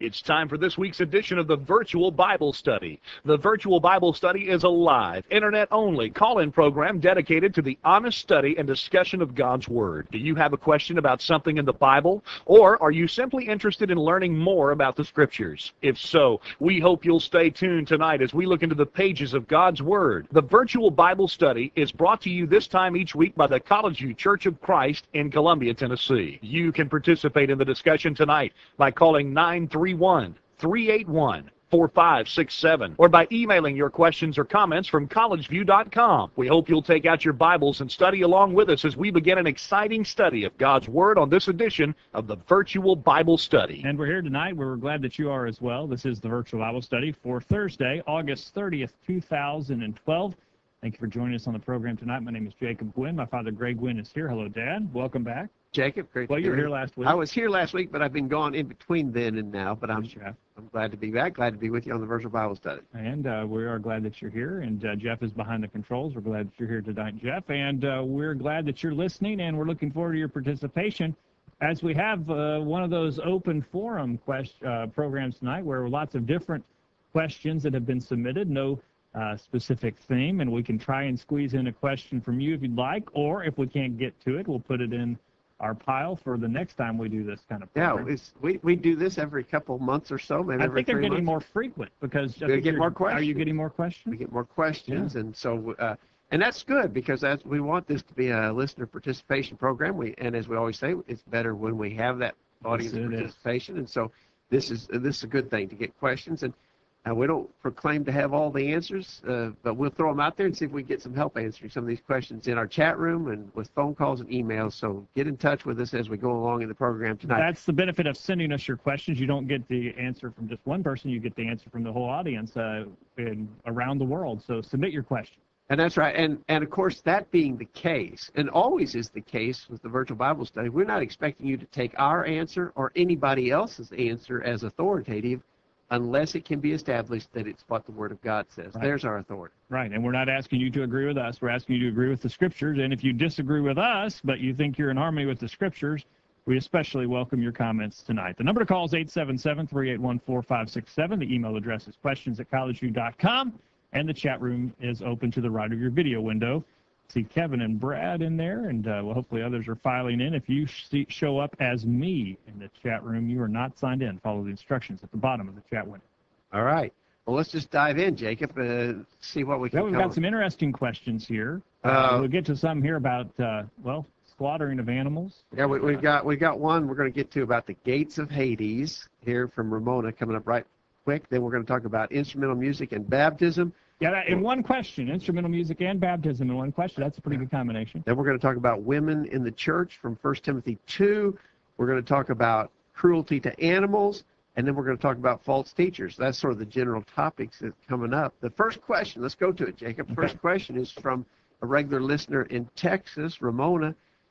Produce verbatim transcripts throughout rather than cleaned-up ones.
It's time for this week's edition of the Virtual Bible Study. The Virtual Bible Study is a live, internet-only call-in program dedicated to the honest study and discussion of God's Word. Do you have a question about something in the Bible, or are you simply interested in learning more about the Scriptures? If so, we hope you'll stay tuned tonight as we look into the pages of God's Word. The Virtual Bible Study is brought to you this time each week by the College View Church of Christ in Columbia, Tennessee. You can participate in the discussion tonight by calling nine three one, three eight one, four five six seven or by emailing your questions or comments from college view dot com. We hope you'll take out your Bibles and study along with us as we begin an exciting study of God's Word on this edition of the Virtual Bible Study. And we're here tonight. We're glad that you are as well. This is the Virtual Bible Study for Thursday, August thirtieth, two thousand twelve. Thank you for joining us on the program tonight. My name is Jacob Gwynn. My father, Greg Gwynn, is here. Hello, Dad. Welcome back. Jacob, great. Well, you were here last week. I was here last week, but I've been gone in between then and now. But I'm Yes, you have. I'm glad to be back. Glad to be with you on the Virtual Bible Study. And uh, we are glad that you're here. And uh, Jeff is behind the controls. We're glad that you're here tonight, Jeff. And uh, we're glad that you're listening, and we're looking forward to your participation as we have uh, one of those open forum quest- uh, programs tonight where lots of different questions that have been submitted. No Uh, specific theme, and we can try and squeeze in a question from you if you'd like, or if we can't get to it, we'll put it in our pile for the next time we do this kind of program. Yeah, it's, we we do this every couple months or so, maybe I every think they're three getting months. more frequent because I We think get you're- more Are you questions. getting more questions? We get more questions, Yeah. and so uh, and that's good because that's, we want this to be a listener participation program. We and as we always say, it's better when we have that audience Yes, it is. participation, and so this is this is a good thing to get questions. And Uh, we don't proclaim to have all the answers, uh, but we'll throw them out there and see if we can get some help answering some of these questions in our chat room and with phone calls and emails. So get in touch with us as we go along in the program tonight. That's the benefit of sending us your questions. You don't get the answer from just one person. You get the answer from the whole audience uh, in, around the world. So submit your question. And that's right. And, and of course, that being the case, and always is the case with the Virtual Bible Study, we're not expecting you to take our answer or anybody else's answer as authoritative unless it can be established that it's what the Word of God says. Right. There's our authority. Right, and we're not asking you to agree with us. We're asking you to agree with the Scriptures. And if you disagree with us, but you think you're in harmony with the Scriptures, we especially welcome your comments tonight. The number to call is eight seven seven, three eight one, four five six seven. The email address is questions at college view dot com, and the chat room is open to the right of your video window. See Kevin and Brad in there, and uh, well, hopefully others are filing in. If you see, show up as me in the chat room, you are not signed in. Follow the instructions at the bottom of the chat window. All right. Well, let's just dive in, Jacob, uh, see what we can Well, we've cover. got some interesting questions here. Uh, Uh, we'll get to some here about, uh, well, slaughtering of animals. Yeah, we, we've got we've got one we're going to get to about the gates of Hades here from Ramona coming up right quick. Then we're going to talk about instrumental music and baptism. Yeah, that, in one question, instrumental music and baptism in one question. That's a pretty good combination. Then we're going to talk about women in the church from First Timothy two. We're going to talk about cruelty to animals, and then we're going to talk about false teachers. That's sort of the general topics that's coming up. The first question, let's go to it, Jacob. The Okay. first question is from a regular listener in Texas, Ramona,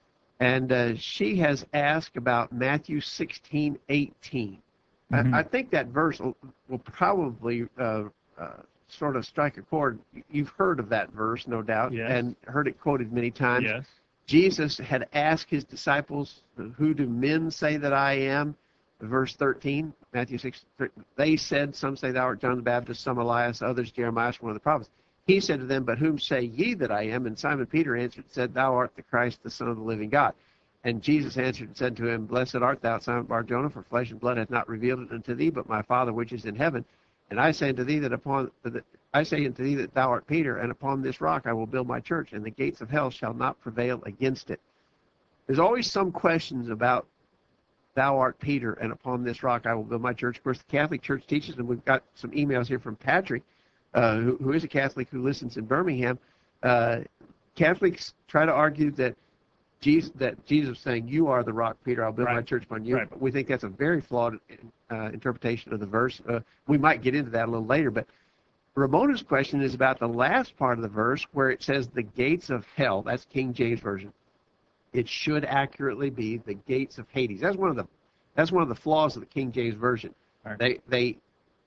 and uh, she has asked about Matthew sixteen eighteen. Mhm. I, I think that verse will, will probably uh, uh, sort of strike a chord. You've heard of that verse, no doubt, Yes. and heard it quoted many times. Yes. Jesus had asked his disciples, who do men say that I am? Verse thirteen, Matthew six, they said, some say thou art John the Baptist, some Elias, others Jeremiah, one of the prophets. He said to them, but whom say ye that I am? And Simon Peter answered and said, thou art the Christ, the Son of the living God. And Jesus answered and said to him, blessed art thou, Simon Bar-Jonah, for flesh and blood hath not revealed it unto thee, but my Father which is in heaven. And I say unto thee that upon that I say unto thee that thou art Peter, and upon this rock I will build my church, and the gates of hell shall not prevail against it. There's always some questions about thou art Peter, and upon this rock I will build my church. Of course, the Catholic Church teaches, and we've got some emails here from Patrick, uh, who, who is a Catholic who listens in Birmingham. Uh, Catholics try to argue that Jesus, that Jesus saying, you are the rock, Peter, I'll build Right. my church upon you. Right. But we think that's a very flawed uh, interpretation of the verse. Uh, we might get into that a little later, but Ramona's question is about the last part of the verse where it says the gates of hell. That's King James Version. It should accurately be the gates of Hades. That's one of the that's one of the flaws of the King James Version. Right. They they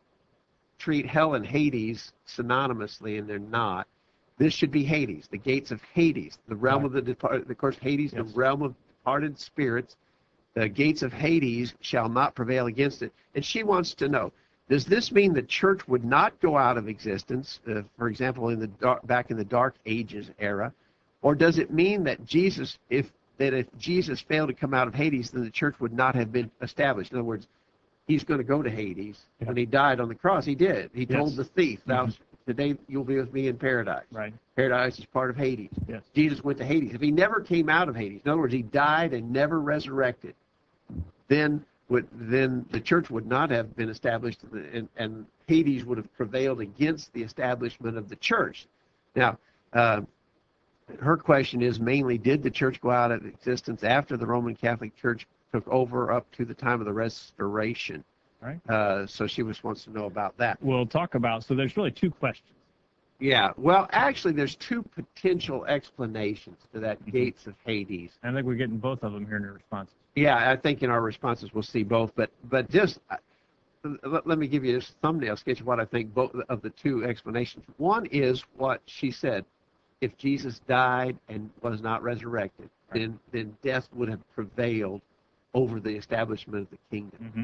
treat hell and Hades synonymously, and they're not. This should be Hades, the gates of Hades, the realm Right. of the departed. Of course, Hades, Yes. the realm of departed spirits. the gates of Hades shall not prevail against it. And she wants to know, does this mean the church would not go out of existence, uh, for example, in the dark, back in the Dark Ages era? Or does it mean that Jesus, if that if Jesus failed to come out of Hades, then the church would not have been established? In other words, he's going to go to Hades. Yeah. When he died on the cross, he did. He Yes. told the thief, "Thou Mhm. today you'll be with me in paradise." Right. Paradise is part of Hades. Yes. Jesus went to Hades. If he never came out of Hades, in other words, he died and never resurrected, then would then the church would not have been established, and, and Hades would have prevailed against the establishment of the church. Now, uh, her question is mainly, did the church go out of existence after the Roman Catholic Church took over up to the time of the Restoration? Right. Uh, so she just wants to know about that. We'll talk about, so there's really two questions. Yeah, well, actually, there's two potential explanations to that Mhm. gates of Hades. I think we're getting both of them here in your responses. Yeah, I think in our responses we'll see both, but but just uh, let, let me give you this thumbnail sketch of what I think both of the two explanations. One is what she said: if Jesus died and was not resurrected, Right. then then death would have prevailed over the establishment of the kingdom. Mm-hmm.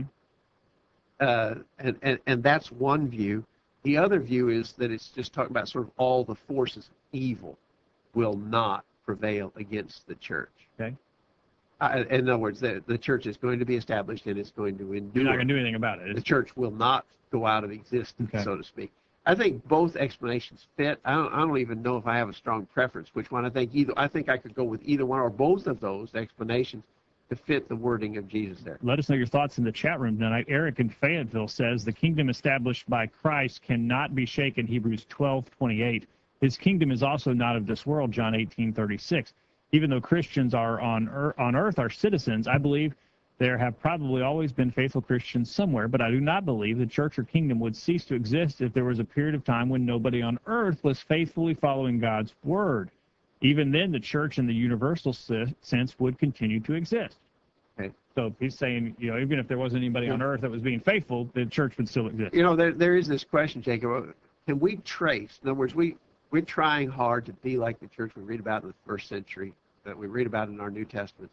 Uh, and, and and that's one view. The other view is that it's just talking about sort of all the forces of evil will not prevail against the church. Okay. Uh, in other words, the, the church is going to be established and it's going to endure. You're not going to do anything about it. The It's, church will not go out of existence, Okay. so to speak. I think both explanations fit. I don't, I don't even know if I have a strong preference which one. I think either. I think I could go with either one or both of those explanations to fit the wording of Jesus there. let us know your thoughts in the chat room tonight. Eric in Fayetteville says the kingdom established by Christ cannot be shaken, Hebrews twelve twenty-eight. His kingdom is also not of this world, John eighteen thirty-six. Even though Christians are on earth, on earth are citizens, I believe there have probably always been faithful Christians somewhere, but I do not believe the church or kingdom would cease to exist if there was a period of time when nobody on earth was faithfully following God's word. Even then, the church in the universal sense would continue to exist. Okay. So he's saying, you know, even if there wasn't anybody on earth that was being faithful, the church would still exist. You know, there there is this question, Jacob. Can we trace? In other words, we we're trying hard to be like the church we read about in the first century, that we read about in our New Testament.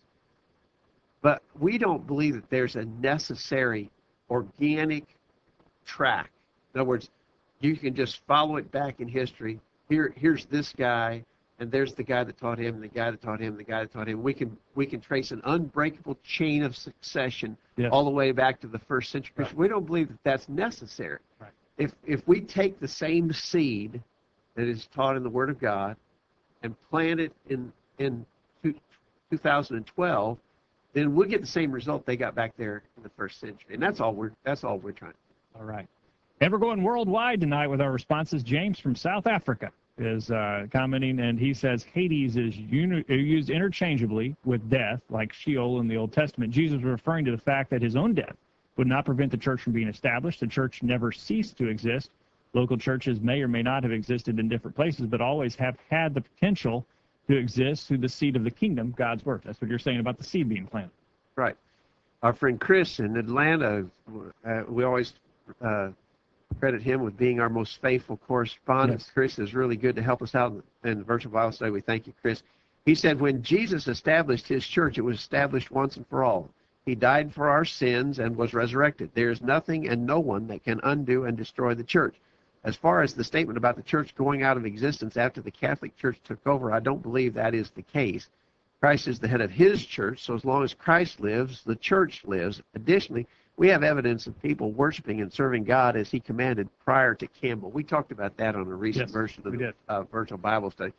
But we don't believe that there's a necessary organic track. In other words, you can just follow it back in history. Here, here's this guy, and there's the guy that taught him, and the guy that taught him, and the guy that taught him. We can we can trace an unbreakable chain of succession Yes. all the way back to the first century. Right. We don't believe that that's necessary. Right. If if we take the same seed that is taught in the Word of God and plant it in in two, two thousand twelve, then we'll get the same result they got back there in the first century. And that's all we're that's all we're trying. All right. And we're going worldwide tonight with our responses. James from South Africa is uh, commenting, and he says Hades is uni- used interchangeably with death, like Sheol in the Old Testament. Jesus was referring to the fact that his own death would not prevent the church from being established. The church never ceased to exist. Local churches may or may not have existed in different places, but always have had the potential to exist through the seed of the kingdom, God's word. That's what you're saying about the seed being planted. Right. Our friend Chris in Atlanta, uh, we always uh, credit him with being our most faithful correspondent. Yes. Chris is really good to help us out in, in the virtual Bible study. We thank you, Chris. He said, when Jesus established his church, it was established once and for all. He died for our sins and was resurrected. There is nothing and no one that can undo and destroy the church. As far as the statement about the church going out of existence after the Catholic Church took over, I don't believe that is the case. Christ is the head of his church, so as long as Christ lives, the church lives. Additionally, we have evidence of people worshiping and serving God as he commanded prior to Campbell. We talked about that on a recent Yes, version of we the did. uh, virtual Bible study.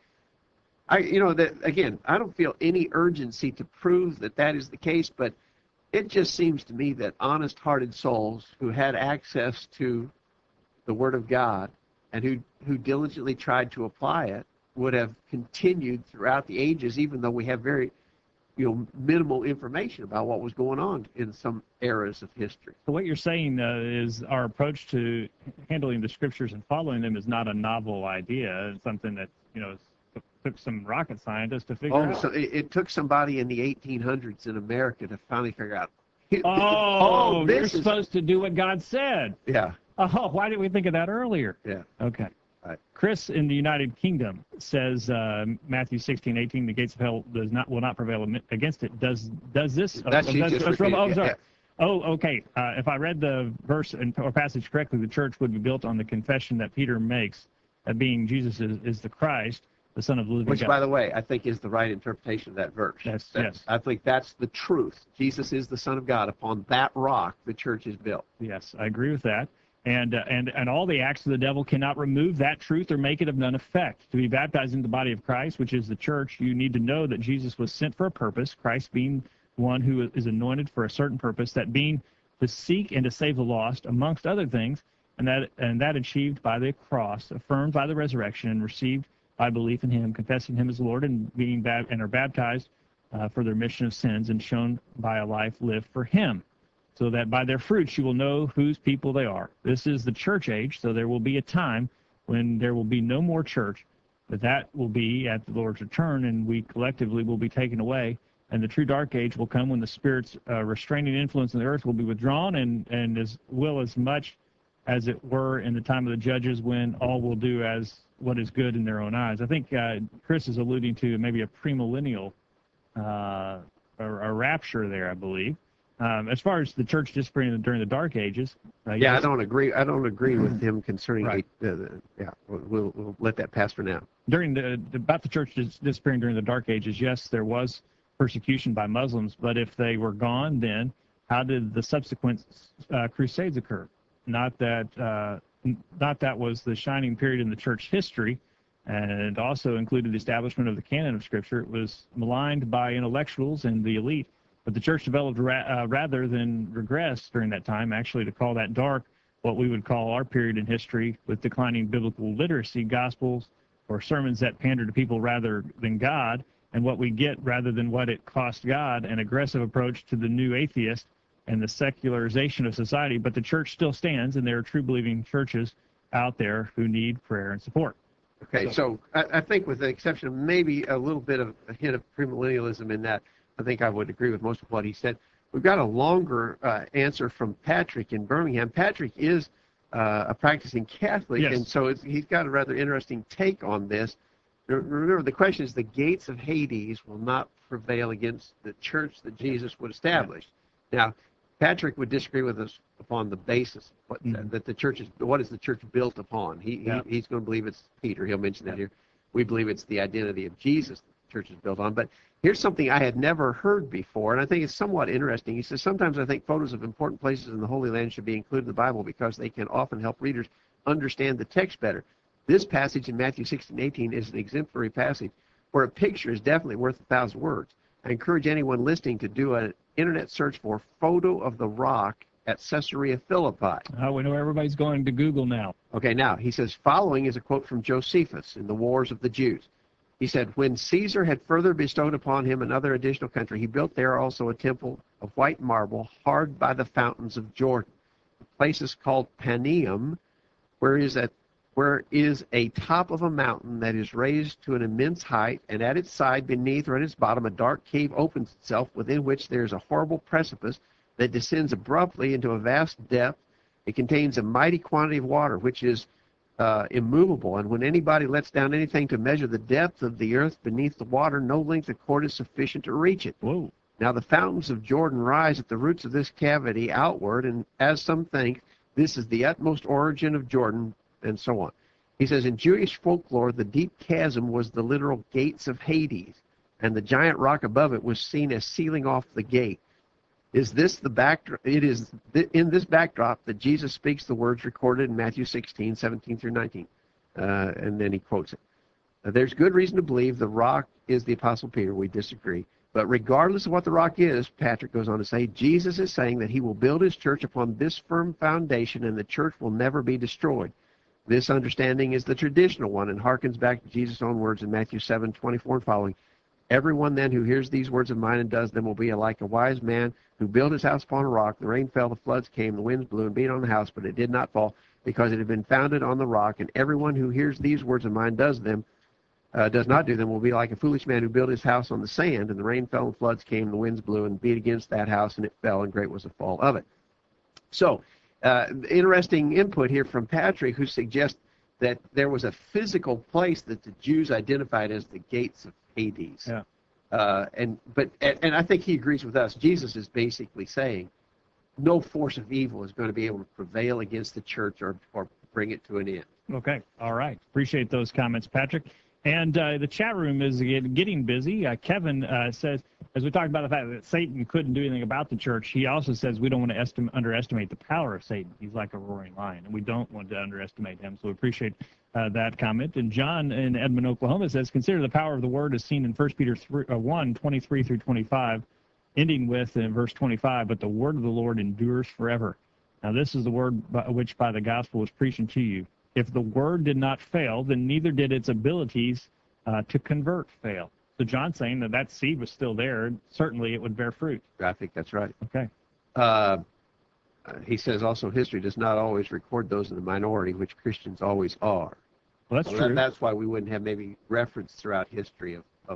I, you know, that again, I don't feel any urgency to prove that that is the case, but it just seems to me that honest-hearted souls who had access to the Word of God and who, who diligently tried to apply it would have continued throughout the ages, even though we have very, you know, minimal information about what was going on in some eras of history. So what you're saying uh, is our approach to handling the scriptures and following them is not a novel idea. It's something that, you know, took some rocket scientists to figure Oh, out. so it, it took somebody in the eighteen hundreds in America to finally figure out. Oh, you're this is, supposed to do what God said. yeah, Oh, why didn't we think of that earlier? yeah. Okay. Right. Chris in the United Kingdom says uh, Matthew sixteen eighteen, the gates of hell does not will not prevail against it. Does does this? That's uh, you does, just does- repeated. oh, Yeah, sorry. yeah. Oh, okay. Uh, if I read the verse and, or passage correctly, the church would be built on the confession that Peter makes, that being Jesus is, is the Christ, the Son of the living Which, God. by the way, I think is the right interpretation of that verse. That's- That's- yes. I think that's the truth. Jesus is the Son of God. Upon that rock, the church is built. Yes, I agree with that. And, uh, and, and all the acts of the devil cannot remove that truth or make it of none effect. To be baptized into the body of Christ, which is the church, you need to know that Jesus was sent for a purpose, Christ being one who is anointed for a certain purpose, that being to seek and to save the lost, amongst other things, and that and that achieved by the cross, affirmed by the resurrection, and received by belief in him, confessing him as Lord, and being bab- and are baptized uh, for the remission of sins, and shown by a life lived for him, so that by their fruits you will know whose people they are. This is the church age, so there will be a time when there will be no more church, but that will be at the Lord's return, and we collectively will be taken away. And the true dark age will come when the Spirit's uh, restraining influence in the earth will be withdrawn, and, and as will as much as it were in the time of the judges, when all will do as what is good in their own eyes. I think uh, Chris is alluding to maybe a premillennial uh, or a rapture there, I believe. Um, as far as the church disappearing during the dark ages, uh, Yeah, yes, I don't agree. I don't agree with him concerning Right. the, the, the. Yeah, we'll, we'll, we'll let that pass for now. during the about the church dis- disappearing during the dark ages, yes, there was persecution by Muslims, but if they were gone, then how did the subsequent uh, crusades occur? Not that uh, n- not that was the shining period in the church history, and it also included the establishment of the canon of Scripture. It was maligned by intellectuals and the elite, but the church developed ra- uh, rather than regressed during that time. Actually, to call that dark, what we would call our period in history, with declining biblical literacy, gospels, or sermons that pander to people rather than God, and what we get rather than what it cost God, an aggressive approach to the new atheist and the secularization of society. But the church still stands, and there are true believing churches out there who need prayer and support. Okay, so I, I think with the exception of maybe a little bit of a hint of premillennialism in that, I think I would agree with most of what he said. We've got a longer uh, answer from Patrick in Birmingham. Patrick is uh, a practicing Catholic, Yes. and so it's, he's got a rather interesting take on this. Remember, the question is the gates of Hades will not prevail against the church that Jesus would establish. Now, Patrick would disagree with us upon the basis of what, Mhm. that the church is, what is the church built upon. He, Yeah. he He's going to believe it's Peter. He'll mention that Yeah. here. We believe it's the identity of Jesus that the church is built on. But here's something I had never heard before, and I think it's somewhat interesting. He says, sometimes I think photos of important places in the Holy Land should be included in the Bible because they can often help readers understand the text better. This passage in Matthew sixteen eighteen is an exemplary passage where a picture is definitely worth a thousand words. I encourage anyone listening to do an internet search for photo of the rock at Caesarea Philippi. Uh, we know everybody's going to Google now. Okay, now, he says, following is a quote from Josephus in the Wars of the Jews. He said, when Caesar had further bestowed upon him another additional country, he built there also a temple of white marble hard by the fountains of Jordan. The place is called Paneum, where is a, where is a top of a mountain that is raised to an immense height, and at its side, beneath or at its bottom, a dark cave opens itself, within which there is a horrible precipice that descends abruptly into a vast depth. It contains a mighty quantity of water, which is uh, immovable, and when anybody lets down anything to measure the depth of the earth beneath the water, no length of cord is sufficient to reach it. Whoa. Now the fountains of Jordan rise at the roots of this cavity outward, and as some think, this is the utmost origin of Jordan, and so on. He says, in Jewish folklore, the deep chasm was the literal gates of Hades, and the giant rock above it was seen as sealing off the gate. Is this the backdrop? It is th- in this backdrop that Jesus speaks the words recorded in Matthew sixteen, seventeen through nineteen. Uh, and then he quotes it. Uh, There's good reason to believe the rock is the Apostle Peter. We disagree. But regardless of what the rock is, Patrick goes on to say, Jesus is saying that he will build his church upon this firm foundation, and the church will never be destroyed. This understanding is the traditional one and harkens back to Jesus' own words in Matthew seven, twenty-four and following. Everyone then who hears these words of mine and does them will be like a wise man who built his house upon a rock. The rain fell, the floods came, the winds blew and beat on the house, but it did not fall because it had been founded on the rock. And everyone who hears these words of mine does them, uh, does not do them, will be like a foolish man who built his house on the sand. And the rain fell, and floods came, the winds blew and beat against that house, and it fell, and great was the fall of it. So, uh, interesting input here from Patrick, who suggests that there was a physical place that the Jews identified as the gates of Hades. Yeah. Uh, and but and, and I think he agrees with us. Jesus is basically saying no force of evil is going to be able to prevail against the church or, or bring it to an end. Okay. All right. Appreciate those comments, Patrick. And uh, the chat room is getting busy. Uh, Kevin uh, says, as we talked about the fact that Satan couldn't do anything about the church, he also says we don't want to estim- underestimate the power of Satan. He's like a roaring lion, and we don't want to underestimate him. So we appreciate uh, that comment. And John in Edmond, Oklahoma says, consider the power of the word as seen in First Peter one, twenty-three through twenty-five, ending with in verse twenty-five, but the word of the Lord endures forever. Now this is the word by which by the gospel was preached unto you. If the word did not fail, then neither did its abilities uh, to convert fail. So John's saying that that seed was still there. Certainly it would bear fruit. I think that's right. Okay. Uh, he says also history does not always record those in the minority, which Christians always are. Well, that's so true. That, that's why we wouldn't have maybe reference throughout history of, of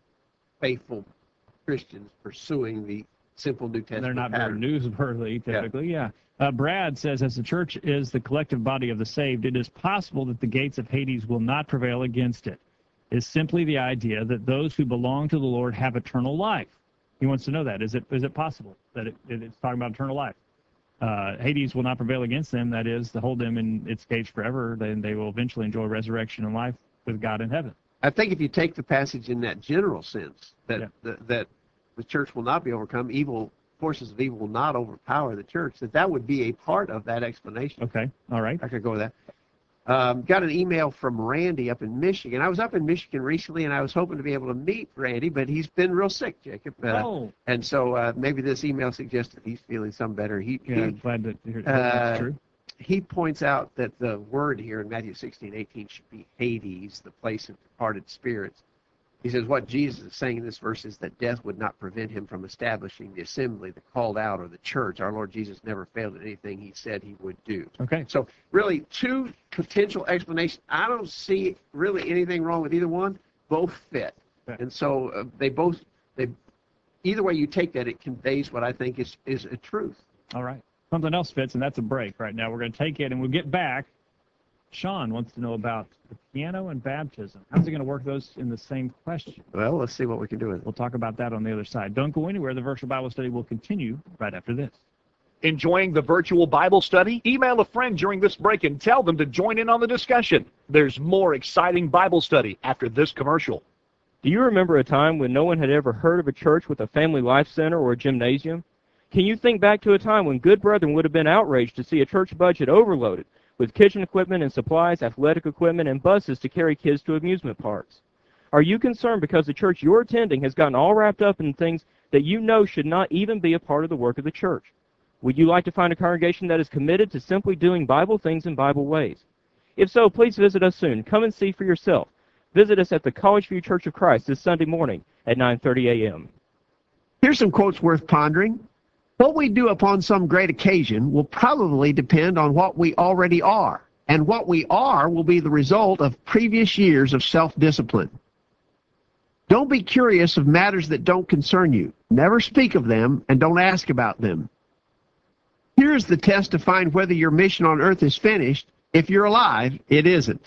faithful Christians pursuing the simple New Testament They're not pattern. very newsworthy, typically, yeah. yeah. Uh, Brad says, as the church is the collective body of the saved, it is possible that the gates of Hades will not prevail against it. It is simply the idea that those who belong to the Lord have eternal life. He wants to know that. Is it is it possible that it, it, it's talking about eternal life? Uh, Hades will not prevail against them, that is, to hold them in its cage forever, then they will eventually enjoy resurrection and life with God in heaven. I think if you take the passage in that general sense, that Yeah. that, that the church will not be overcome, evil forces of evil will not overpower the church, that that would be a part of that explanation. Okay, all right. I could go with that. Um, got an email from Randy up in Michigan. I was up in Michigan recently, and I was hoping to be able to meet Randy, but he's been real sick, Jacob. Uh, oh. And so uh, maybe this email suggests that he's feeling some better. He, Yeah, he, glad to hear uh, that's true. he points out that the word here in Matthew sixteen eighteen should be Hades, the place of departed spirits. He says what Jesus is saying in this verse is that death would not prevent him from establishing the assembly, the called out, or the church. Our Lord Jesus never failed in anything he said he would do. Okay. So really, two potential explanations. I don't see really anything wrong with either one. Both fit. Okay. And so uh, they both, they, either way you take that, it conveys what I think is, is a truth. All right. Something else fits, and that's a break right now. We're going to take it, and we'll get back. Sean wants to know about the piano and baptism. How's he going to work those in the same question? Well, let's see what we can do with it. We'll talk about that on the other side. Don't go anywhere. The virtual Bible study will continue right after this. Enjoying the virtual Bible study? Email a friend during this break and tell them to join in on the discussion. There's more exciting Bible study after this commercial. Do you remember a time when no one had ever heard of a church with a family life center or a gymnasium? Can you think back to a time when good brethren would have been outraged to see a church budget overloaded with kitchen equipment and supplies, athletic equipment, and buses to carry kids to amusement parks? Are you concerned because the church you're attending has gotten all wrapped up in things that you know should not even be a part of the work of the church? Would you like to find a congregation that is committed to simply doing Bible things in Bible ways? If so, please visit us soon. Come and see for yourself. Visit us at the College View Church of Christ this Sunday morning at nine thirty a.m. Here's some quotes worth pondering. What we do upon some great occasion will probably depend on what we already are, and what we are will be the result of previous years of self-discipline. Don't be curious of matters that don't concern you. Never speak of them, and don't ask about them. Here's the test to find whether your mission on earth is finished. If you're alive, it isn't.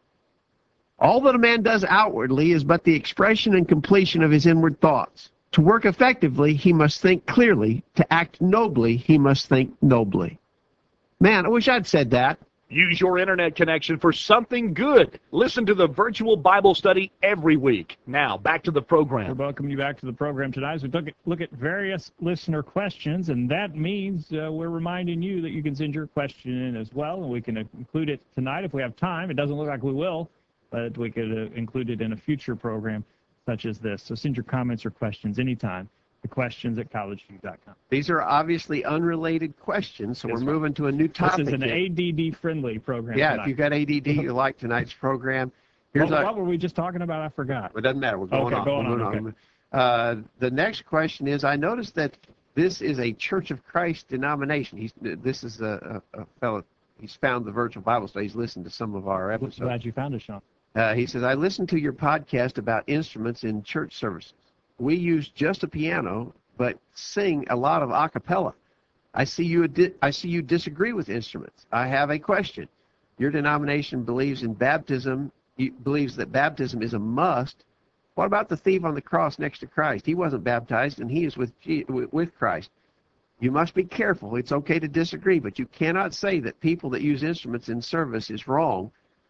All that a man does outwardly is but the expression and completion of his inward thoughts. To work effectively, he must think clearly. To act nobly, he must think nobly. Man, I wish I'd said that. Use your internet connection for something good. Listen to the virtual Bible study every week. Now, back to the We're program. welcoming you back to the program tonight as we look at, look at various listener questions, and that means uh, we're reminding you that you can send your question in as well, and we can include it tonight if we have time. It doesn't look like we will, but we could uh, include it in a future program such as this. So send your comments or questions anytime to questions at college view dot com. These are obviously unrelated questions, so Yes, we're sir. moving to a new topic. This is an here. A D D-friendly program Yeah, tonight. if you've got A D D, you like tonight's program. Here's what, our, what were we just talking about? I forgot. It doesn't matter. We're going Okay, on. going We're on, moving Uh, the next question is, I noticed that this is a Church of Christ denomination. He's, this is a, a, a fellow, he's found the virtual Bible study. He's listened to some of our episodes. Glad you found it, Sean. Uh, he says, I listened to your podcast about instruments in church services. We use just a piano, but sing a lot of a cappella. I see you. I see you disagree with instruments. I have a question. Your denomination believes in baptism, believes that baptism is a must. What about the thief on the cross next to Christ? He wasn't baptized, and he is with with Christ. You must be careful. It's okay to disagree, but you cannot say that people that use instruments in service is wrong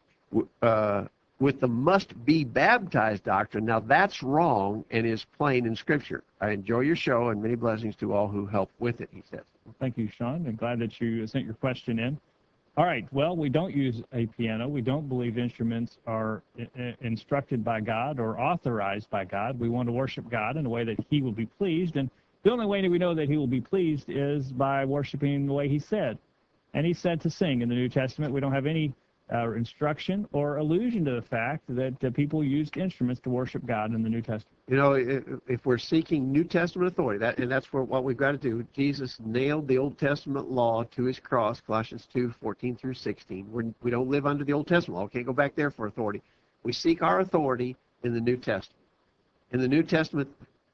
uh, with the must-be baptized doctrine. Now, that's wrong and is plain in Scripture. I enjoy your show, and many blessings to all who help with it, he says. Thank you, Sean. I'm glad that you sent your question in. All right. Well, we don't use a piano. We don't believe instruments are instructed by God or authorized by God. We want to worship God in a way that he will be pleased. And the only way that we know that he will be pleased is by worshiping the way he said. And he said to sing in the New Testament. We don't have any uh, instruction or allusion to the fact that uh, people used instruments to worship God in the New Testament. You know, if we're seeking New Testament authority, that and that's what we've got to do. Jesus nailed the Old Testament law to his cross, Colossians two, fourteen through sixteen. We're, we don't live under the Old Testament law. We can't go back there for authority. We seek our authority in the New Testament. In the New Testament,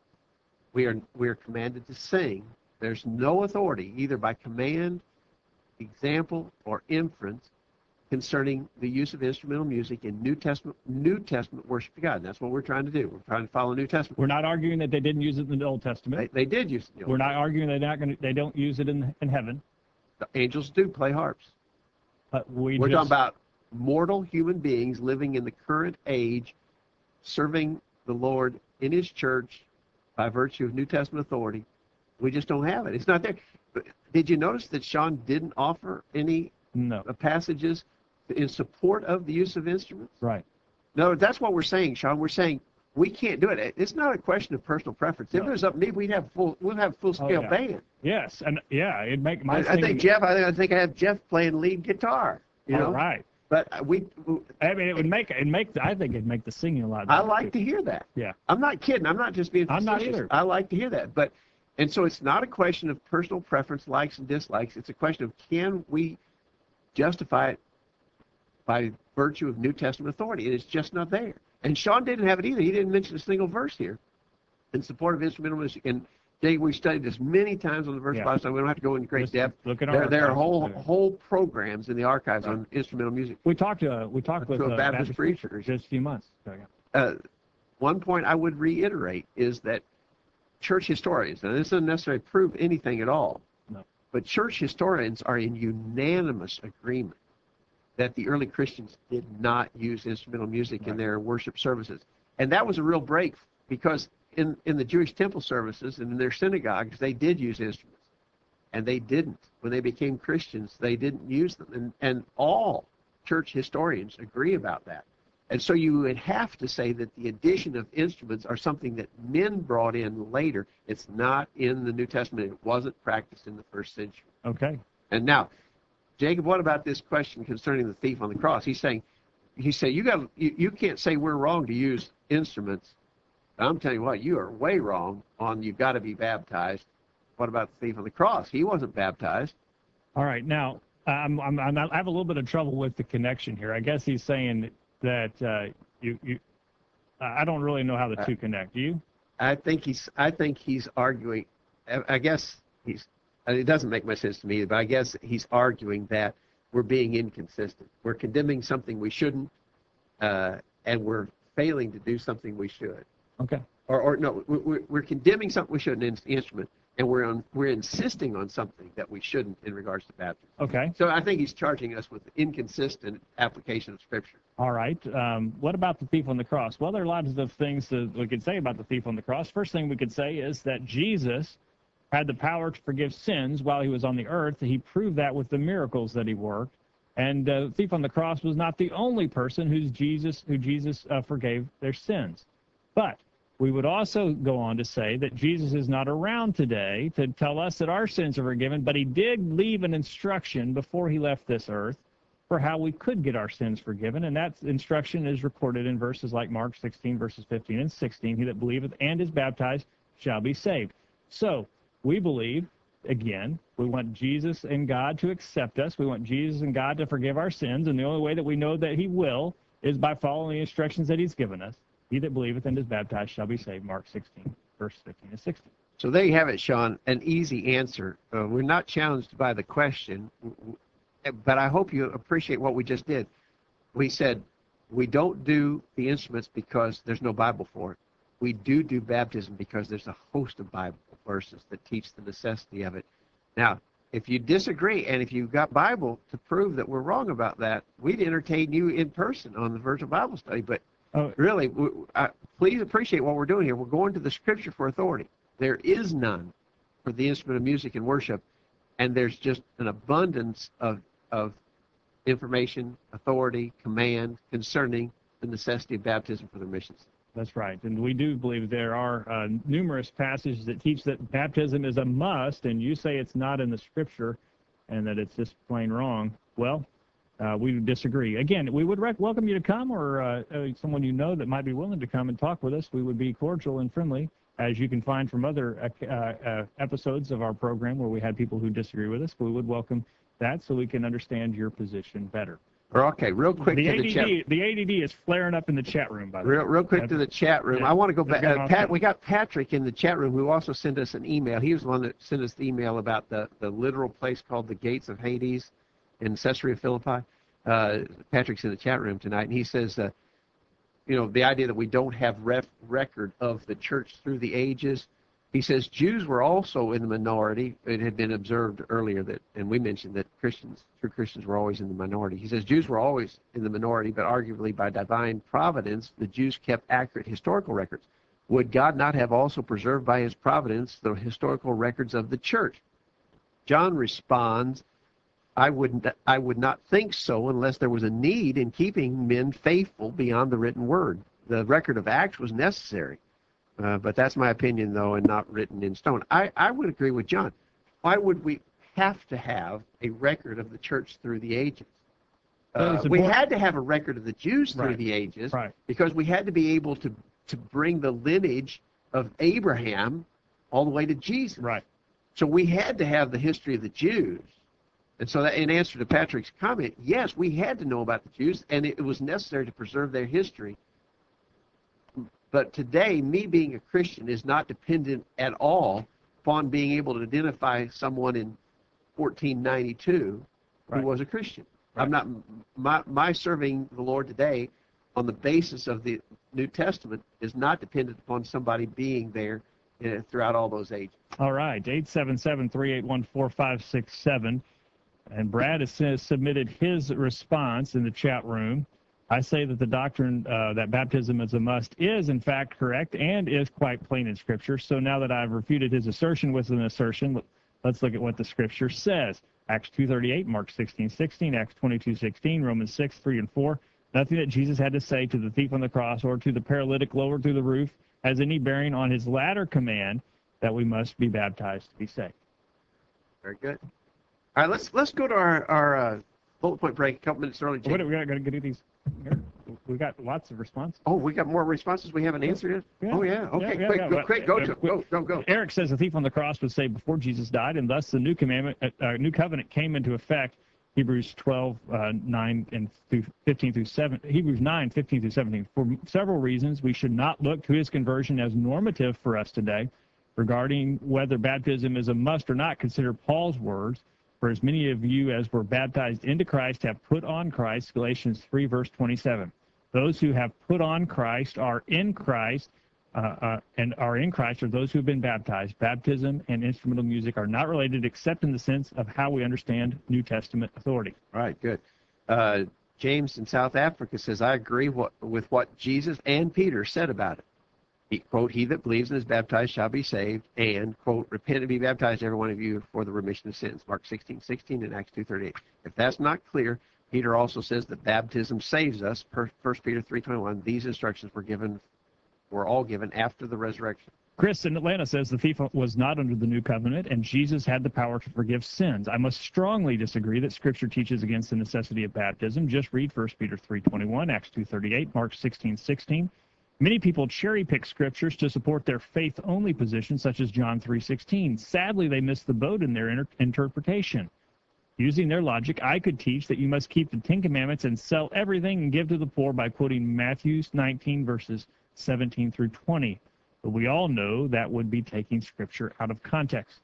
we are we are commanded to sing. There's no authority, either by command, example, or inference, concerning the use of instrumental music in New Testament New Testament worship to God. And that's what we're trying to do. We're trying to follow New Testament. We're not arguing that they didn't use it in the Old Testament. They, they did use it. In the Old We're not Testament. arguing they're not going to, they don't use it in in heaven. The angels do play harps. But we We're just, talking about mortal human beings living in the current age, serving the Lord in his church by virtue of New Testament authority. We just don't have it. It's not there. But did you notice that Sean didn't offer any no. passages in support of the use of instruments? Right. No, that's what we're saying, Sean. We're saying we can't do it. It's not a question of personal preference. If No. it was up to me, we'd have full, we'll have full scale Oh, yeah. band. Yes, and yeah, it'd make my. I, I singing- think Jeff. I think I think I have Jeff playing lead guitar. You All know, right. but we. I mean, it would make it make. I think it'd make the singing a lot better. I like to hear that. Yeah. I'm not kidding. I'm not just being I'm not facetious. either. I like to hear that. But and so it's not a question of personal preference, likes and dislikes. It's a question of can we justify it by virtue of New Testament authority. And it's just not there. And Sean didn't have it either. He didn't mention a single verse here in support of instrumental music. And Jay, we've studied this many times on the verse Yeah. Bible study. We don't have to go into great Just depth. Look at There, our there are archives. whole whole programs in the archives Right. on instrumental music. We talked to we talked with To a uh, Baptist preacher. just a few months ago. Uh, one point I would reiterate is that church historians, and this doesn't necessarily prove anything at all, No. but church historians are in unanimous agreement that the early Christians did not use instrumental music Right. in their worship services. And that was a real break because in, in the Jewish temple services and in their synagogues, they did use instruments. And they didn't. When they became Christians, they didn't use them. And, and all church historians agree about that. And so you would have to say that the addition of instruments are something that men brought in later. It's not in the New Testament. It wasn't practiced in the first century. Okay. And now, Jacob, what about this question concerning the thief on the cross? He's saying, he said, you got, you, you can't say we're wrong to use instruments. I'm telling you what, you are way wrong on you've got to be baptized. What about the thief on the cross? He wasn't baptized. All right. Now, I'm, I'm, I'm, I have a little bit of trouble with the connection here. I guess he's saying that uh, you, you, I don't really know how the two connect. Do you? I think he's, I think he's arguing. I, I guess he's. It doesn't make much sense to me, but I guess he's arguing that we're being inconsistent. We're condemning something we shouldn't, uh, and we're failing to do something we should. Okay. Or, or no, we're, we're condemning something we shouldn't in the instrument, and we're on, we're insisting on something that we shouldn't in regards to baptism. Okay. So I think he's charging us with inconsistent application of Scripture. All right. Um, what about the thief on the cross? Well, there are lots of things that we could say about the thief on the cross. First thing we could say is that Jesus had the power to forgive sins while he was on the earth. He proved that with the miracles that he worked. And uh, the thief on the cross was not the only person who's Jesus, who Jesus uh, forgave their sins. But we would also go on to say that Jesus is not around today to tell us that our sins are forgiven, but he did leave an instruction before he left this earth for how we could get our sins forgiven. And that instruction is recorded in verses like Mark sixteen, verses fifteen and sixteen. He that believeth and is baptized shall be saved. So we believe, again, we want Jesus and God to accept us. We want Jesus and God to forgive our sins. And the only way that we know that he will is by following the instructions that he's given us. He that believeth and is baptized shall be saved. Mark sixteen, verse fifteen and sixteen. So there you have it, Sean. An easy answer. Uh, we're not challenged by the question. but I hope you appreciate what we just did. We said we don't do the instruments because there's no Bible for it. We do do baptism because there's a host of Bible verses that teach the necessity of it. Now, if you disagree and if you've got Bible to prove that we're wrong about that, we'd entertain you in person on the virtual Bible study. But Oh, really, we, uh, please appreciate what we're doing here. We're going to the Scripture for authority. There is none for the instrument of music and worship, and there's just an abundance of of information, authority, command concerning the necessity of baptism for the missions. that's right. And we do believe there are uh, numerous passages that teach that baptism is a must, and you say it's not in the Scripture and that it's just plain wrong. Well, uh, we disagree. Again, we would rec- welcome you to come, or uh, uh, someone you know that might be willing to come and talk with us. We would be cordial and friendly, as you can find from other uh, uh, episodes of our program where we had people who disagree with us. We would welcome that so we can understand your position better. Okay, real quick The to A D D, the chat. the A D D is flaring up in the chat room, by the way. Real, real quick to the chat room. Yeah. I want to go Let's back. get Uh, off Pat, that. we got Patrick in the chat room who also sent us an email. He was the one that sent us the email about the, the literal place called the Gates of Hades in Caesarea Philippi. Uh, Patrick's in the chat room tonight, and he says, uh, you know, the idea that we don't have ref- record of the church through the ages. He says Jews were also in the minority. It had been observed earlier that, and we mentioned that Christians, true Christians, were always in the minority. He says Jews were always in the minority, but arguably by divine providence, the Jews kept accurate historical records. Would God not have also preserved by his providence the historical records of the church? John responds, I wouldn't, I would not think so unless there was a need in keeping men faithful beyond the written word. The record of Acts was necessary. Uh, but that's my opinion, though, and not written in stone. I, I would agree with John. Why would we have to have a record of the church through the ages? Uh, Well, we important- had to have a record of the Jews through Right. the ages Right. because we had to be able to, to bring the lineage of Abraham all the way to Jesus. Right. So we had to have the history of the Jews. And so that, in answer to Patrick's comment, yes, we had to know about the Jews, and it, it was necessary to preserve their history. But today, me being a Christian is not dependent at all upon being able to identify someone in fourteen ninety-two Right. who was a Christian. Right. I'm not my my serving the Lord today on the basis of the New Testament is not dependent upon somebody being there uh, throughout all those ages. All right, eight seven seven, three eight one, four five six seven. And Brad has s- submitted his response in the chat room. I say that the doctrine uh, that baptism is a must is, in fact, correct and is quite plain in Scripture. So now that I've refuted his assertion with an assertion, let- let's look at what the Scripture says. Acts two thirty-eight, Mark sixteen sixteen, Acts twenty-two sixteen, Romans six three and four. Nothing that Jesus had to say to the thief on the cross or to the paralytic lowered through the roof has any bearing on his latter command that we must be baptized to be saved. Very good. All right, let's let's go to our our uh, bullet point break. A couple minutes early. What Jake. do we got? Got to do these. Here. We got lots of responses. Oh, we got more responses we haven't answered yet? Yeah. Oh, yeah. Okay, Yeah, yeah, quick, yeah. go, Well, quick, go uh, to quick. go, go, go. Eric says the thief on the cross was saved before Jesus died, and thus the new commandment, uh, uh, new covenant came into effect. Hebrews twelve, uh, nine, and through fifteen through seven. Hebrews nine, fifteen through seventeen. For several reasons, we should not look to his conversion as normative for us today. Regarding whether baptism is a must or not, consider Paul's words. For as many of you as were baptized into Christ have put on Christ, Galatians three, verse twenty-seven. Those who have put on Christ are in Christ, uh, uh, and are in Christ are those who have been baptized. Baptism and instrumental music are not related except in the sense of how we understand New Testament authority. All right, good. Uh, James in South Africa says, I agree what, with what Jesus and Peter said about it. He, quote, he that believes and is baptized shall be saved, and, quote, repent and be baptized, every one of you, for the remission of sins. Mark sixteen sixteen and Acts two thirty-eight. If that's not clear, Peter also says that baptism saves us. First Peter three twenty-one. These instructions were given, were all given after the resurrection. Chris in Atlanta says the thief was not under the new covenant, and Jesus had the power to forgive sins. I must strongly disagree that Scripture teaches against the necessity of baptism. Just read First Peter three twenty-one, Acts two thirty-eight, Mark sixteen sixteen. Many people cherry-pick Scriptures to support their faith-only position, such as John three sixteen. Sadly, they miss the boat in their inter- interpretation. Using their logic, I could teach that you must keep the Ten Commandments and sell everything and give to the poor by quoting Matthew nineteen, verses seventeen through twenty. But we all know that would be taking Scripture out of context.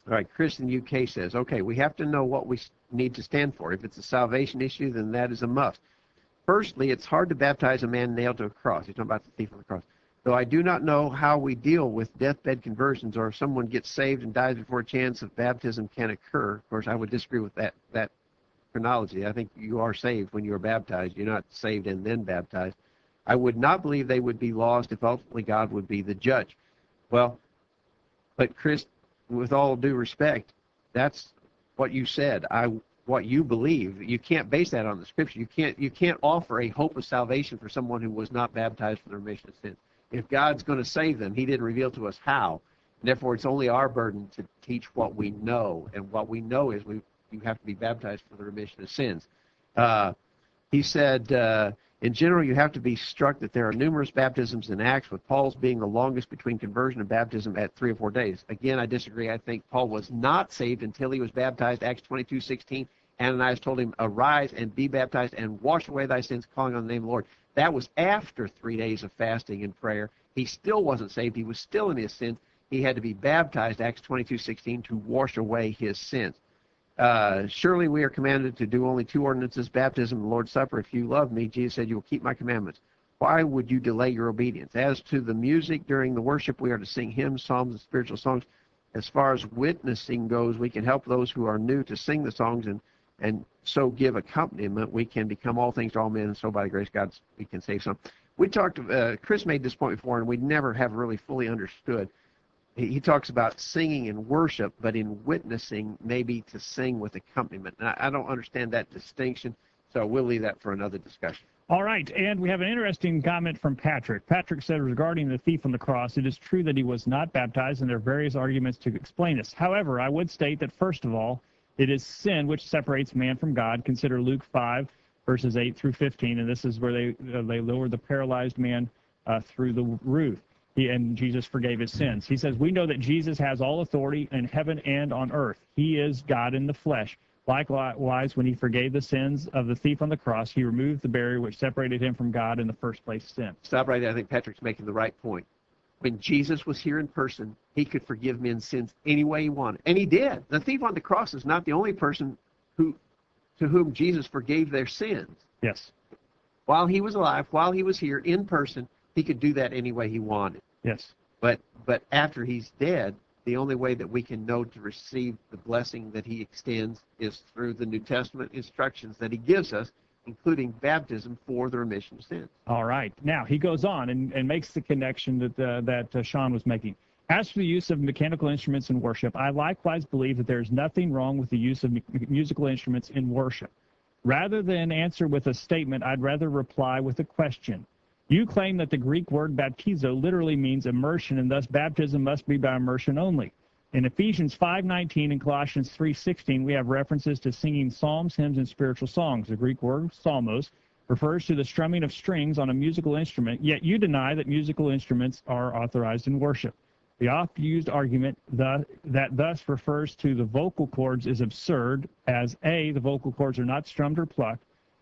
All right, Chris in the U K says, okay, we have to know what we need to stand for. If it's a salvation issue, then that is a must. Firstly, it's hard to baptize a man nailed to a cross. He's talking about the thief on the cross. Though I do not know how we deal with deathbed conversions, or if someone gets saved and dies before a chance of baptism can occur. Of course, I would disagree with that that chronology. I think you are saved when you are baptized. You're not saved and then baptized. I would not believe they would be lost if ultimately God would be the judge. Well, but Chris, with all due respect, that's what you said. I what you believe. You can't base that on the scripture. You can't you can't offer a hope of salvation for someone who was not baptized for the remission of sins. If God's going to save them, he didn't reveal to us how. And therefore, it's only our burden to teach what we know. And what we know is we you have to be baptized for the remission of sins. Uh, he said, uh, in general, you have to be struck that there are numerous baptisms in Acts, with Paul's being the longest between conversion and baptism at three or four days. Again, I disagree. I think Paul was not saved until he was baptized. Acts twenty-two sixteen. Ananias told him, arise and be baptized and wash away thy sins, calling on the name of the Lord. That was after three days of fasting and prayer. He still wasn't saved. He was still in his sins. He had to be baptized, Acts twenty-two sixteen, to wash away his sins. Uh, surely we are commanded to do only two ordinances, baptism and the Lord's Supper. If you love me, Jesus said, you will keep my commandments. Why would you delay your obedience? As to the music during the worship, we are to sing hymns, psalms, and spiritual songs. As far as witnessing goes, we can help those who are new to sing the songs and and so give accompaniment. We can become all things to all men, and so by the grace of God we can save some. We talked, uh, Chris made this point before, and we never have really fully understood. He, he talks about singing in worship, but in witnessing, maybe to sing with accompaniment. And I, I don't understand that distinction, so we'll leave that for another discussion. All right, and we have an interesting comment from Patrick. Patrick said regarding the thief on the cross, it is true that he was not baptized, and there are various arguments to explain this. However, I would state that, first of all, it is sin which separates man from God. Consider Luke five, verses eight through fifteen, and this is where they uh, they lowered the paralyzed man uh, through the roof, he, and Jesus forgave his sins. He says, we know that Jesus has all authority in heaven and on earth. He is God in the flesh. Likewise, when he forgave the sins of the thief on the cross, he removed the barrier which separated him from God in the first place, sin. Stop right there. I think Patrick's making the right point. When Jesus was here in person, he could forgive men's sins any way he wanted. And he did. The thief on the cross is not the only person who, to whom Jesus forgave their sins. Yes. While he was alive, while he was here in person, he could do that any way he wanted. Yes. But but after he's dead, the only way that we can know to receive the blessing that he extends is through the New Testament instructions that he gives us, including baptism for the remission of sins. All right. Now, he goes on and, and makes the connection that uh, that uh, Sean was making. As for the use of mechanical instruments in worship, I likewise believe that there is nothing wrong with the use of mu- musical instruments in worship. Rather than answer with a statement, I'd rather reply with a question. You claim that the Greek word baptizo literally means immersion, and thus baptism must be by immersion only. In Ephesians five nineteen and Colossians three sixteen, we have references to singing psalms, hymns, and spiritual songs. The Greek word psalmos refers to the strumming of strings on a musical instrument, yet you deny that musical instruments are authorized in worship. The oft-used argument the, that thus refers to the vocal cords is absurd, as A, the vocal cords are not strummed or plucked,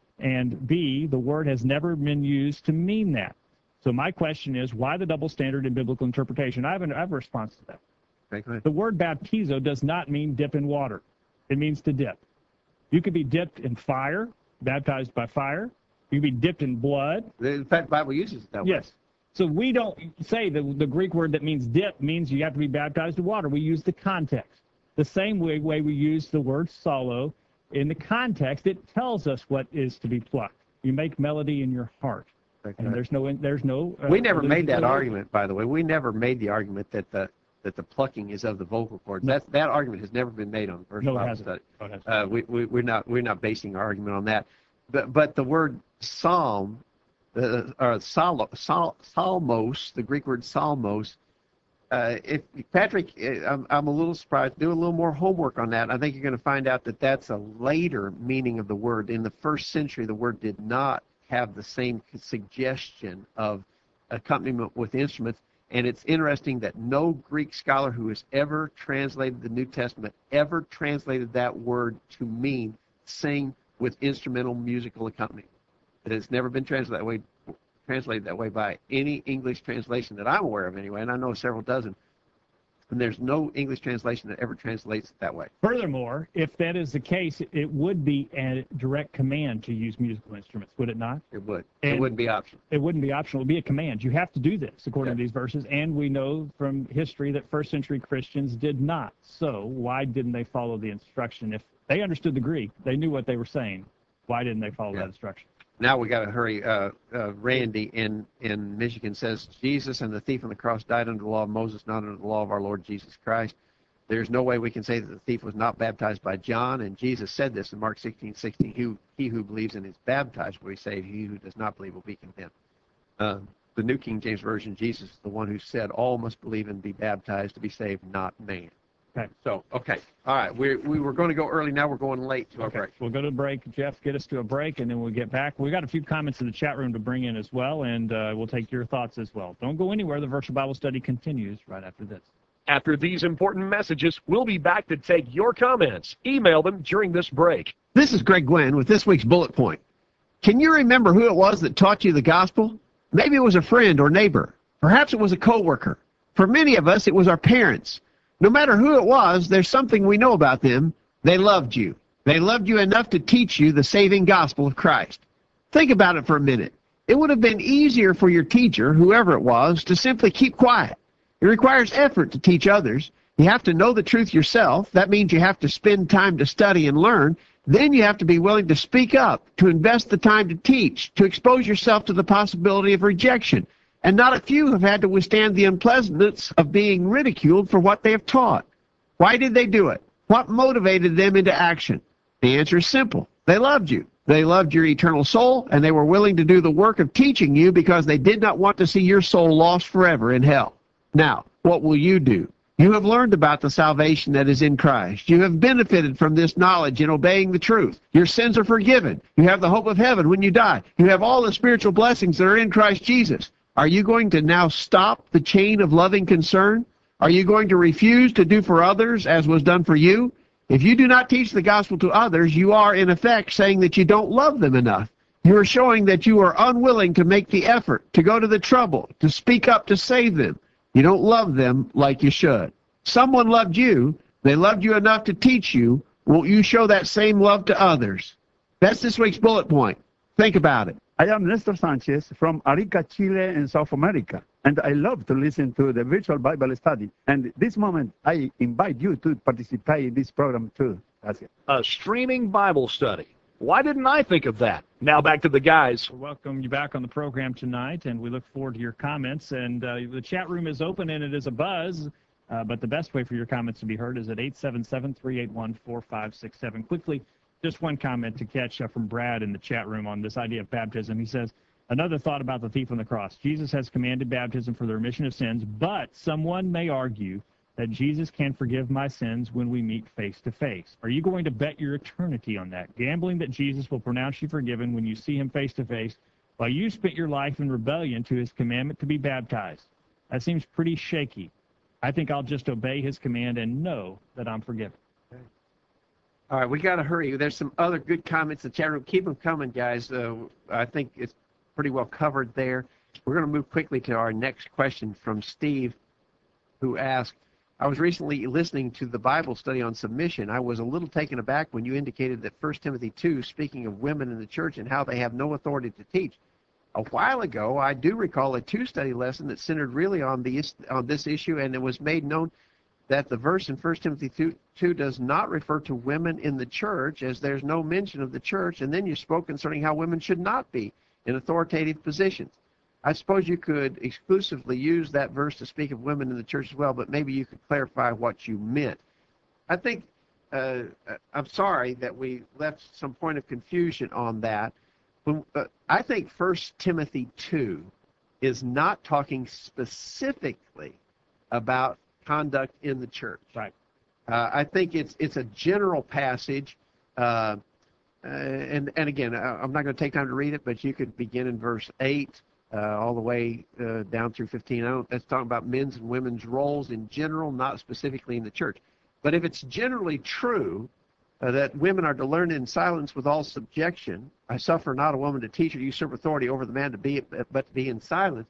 and B, the word has never been used to mean that. So my question is, why the double standard in biblical interpretation? I have, an, I have a response to that. Okay, The word baptizo does not mean dip in water. It means to dip. You could be dipped in fire, baptized by fire. You could be dipped in blood. in fact, the Bible uses it that way. Yes. So we don't say the, the Greek word that means dip means you have to be baptized in water. We use the context. The same way, way we use the word solo. In the context, it tells us what is to be plucked. You make melody in your heart. Okay. And there's no, there's no. Uh, We never made allusion to that the- argument, by the way. We never made the argument that the that the plucking is of the vocal cords. No. That that argument has never been made on the first No, it Bible hasn't. study. No, it hasn't. Uh, we, we we're not we're not basing our argument on that. But but the word psalm, uh, or sal, sal, salmos, the Greek word salmos. Uh, if Patrick, uh, I'm I'm a little surprised. Do a little more homework on that. I think you're going to find out that that's a later meaning of the word. In the first century, the word did not have the same suggestion of accompaniment with instruments. And it's interesting that no Greek scholar who has ever translated the New Testament ever translated that word to mean sing with instrumental musical accompaniment. It has never been translated that way, translated that way by any English translation that I'm aware of anyway, and I know several dozen. And there's no English translation that ever translates it that way. Furthermore, if that is the case, it would be a direct command to use musical instruments, would it not? It would. And it wouldn't be optional. It wouldn't be optional. It would be a command. You have to do this, according Yeah. to these verses. And we know from history that first century Christians did not. So why didn't they follow the instruction? If they understood the Greek, they knew what they were saying. Why didn't they follow Yeah. that instruction? Now we got to hurry. Uh, uh, Randy in, in Michigan says, Jesus and the thief on the cross died under the law of Moses, not under the law of our Lord Jesus Christ. There's no way we can say that the thief was not baptized by John, and Jesus said this in Mark sixteen sixteen. He, he who believes and is baptized will be saved. He who does not believe will be condemned. Uh, the New King James Version, Jesus is the one who said, all must believe and be baptized to be saved, not man. Okay. So, okay. All right. We we were going to go early. Now we're going late to our Okay. break. We'll go to a break. Jeff, get us to a break, and then we'll get back. We got a few comments in the chat room to bring in as well, and uh, we'll take your thoughts as well. Don't go anywhere. The virtual Bible study continues right after this. After these important messages, we'll be back to take your comments. Email them during this break. This is Greg Gwen with this week's bullet point. Can you remember who it was that taught you the gospel? Maybe it was a friend or neighbor. Perhaps it was a coworker. For many of us, it was our parents. No matter who it was, there's something we know about them. They loved you. They loved you enough to teach you the saving gospel of Christ. Think about it for a minute. It would have been easier for your teacher, whoever it was, to simply keep quiet. It requires effort to teach others. You have to know the truth yourself. That means you have to spend time to study and learn. Then you have to be willing to speak up, to invest the time to teach, to expose yourself to the possibility of rejection. And not a few have had to withstand the unpleasantness of being ridiculed for what they have taught. Why did they do it? What motivated them into action? The answer is simple. They loved you. They loved your eternal soul, and they were willing to do the work of teaching you because they did not want to see your soul lost forever in hell. Now, what will you do? You have learned about the salvation that is in Christ. You have benefited from this knowledge in obeying the truth. Your sins are forgiven. You have the hope of heaven when you die. You have all the spiritual blessings that are in Christ Jesus. Are you going to now stop the chain of loving concern? Are you going to refuse to do for others as was done for you? If you do not teach the gospel to others, you are in effect saying that you don't love them enough. You are showing that you are unwilling to make the effort, to go to the trouble, to speak up to save them. You don't love them like you should. Someone loved you. They loved you enough to teach you. Won't you show that same love to others? That's this week's bullet point. Think about it. I am Nestor Sanchez from Arica, Chile in South America, and I love to listen to the virtual Bible study. And this moment, I invite you to participate in this program too. Gracias. A streaming Bible study. Why didn't I think of that? Now back to the guys. We welcome you back on the program tonight, and we look forward to your comments. And uh, the chat room is open, and it is a buzz. Uh, but the best way for your comments to be heard is at eight seven seven, three eight one, four five six seven. Quickly, just one comment to catch up from Brad in the chat room on this idea of baptism. He says, another thought about the thief on the cross. Jesus has commanded baptism for the remission of sins, but someone may argue that Jesus can forgive my sins when we meet face to face. Are you going to bet your eternity on that? Gambling that Jesus will pronounce you forgiven when you see him face to face, while you spent your life in rebellion to his commandment to be baptized. That seems pretty shaky. I think I'll just obey his command and know that I'm forgiven. All right, we got to hurry. There's some other good comments in the chat room. Keep them coming, guys. Uh, I think it's pretty well covered there. We're going to move quickly to our next question from Steve, who asked, I was recently listening to the Bible study on submission. I was a little taken aback when you indicated that First Timothy two, speaking of women in the church and how they have no authority to teach. A while ago, I do recall a two-study lesson that centered really on, the, on this issue, and it was made known that the verse in First Timothy two does not refer to women in the church, as there's no mention of the church, and then you spoke concerning how women should not be in authoritative positions. I suppose you could exclusively use that verse to speak of women in the church as well, but maybe you could clarify what you meant. I think, uh, I'm sorry that we left some point of confusion on that. When, uh, I think First Timothy two is not talking specifically about conduct in the church. Right. Uh, I think it's it's a general passage, uh, uh, and and again, I, I'm not going to take time to read it, but you could begin in verse eight uh, all the way uh, down through fifteen. I don't, that's talking about men's and women's roles in general, not specifically in the church. But if it's generally true uh, that women are to learn in silence with all subjection, I suffer not a woman to teach or usurp authority over the man to be, but to be in silence.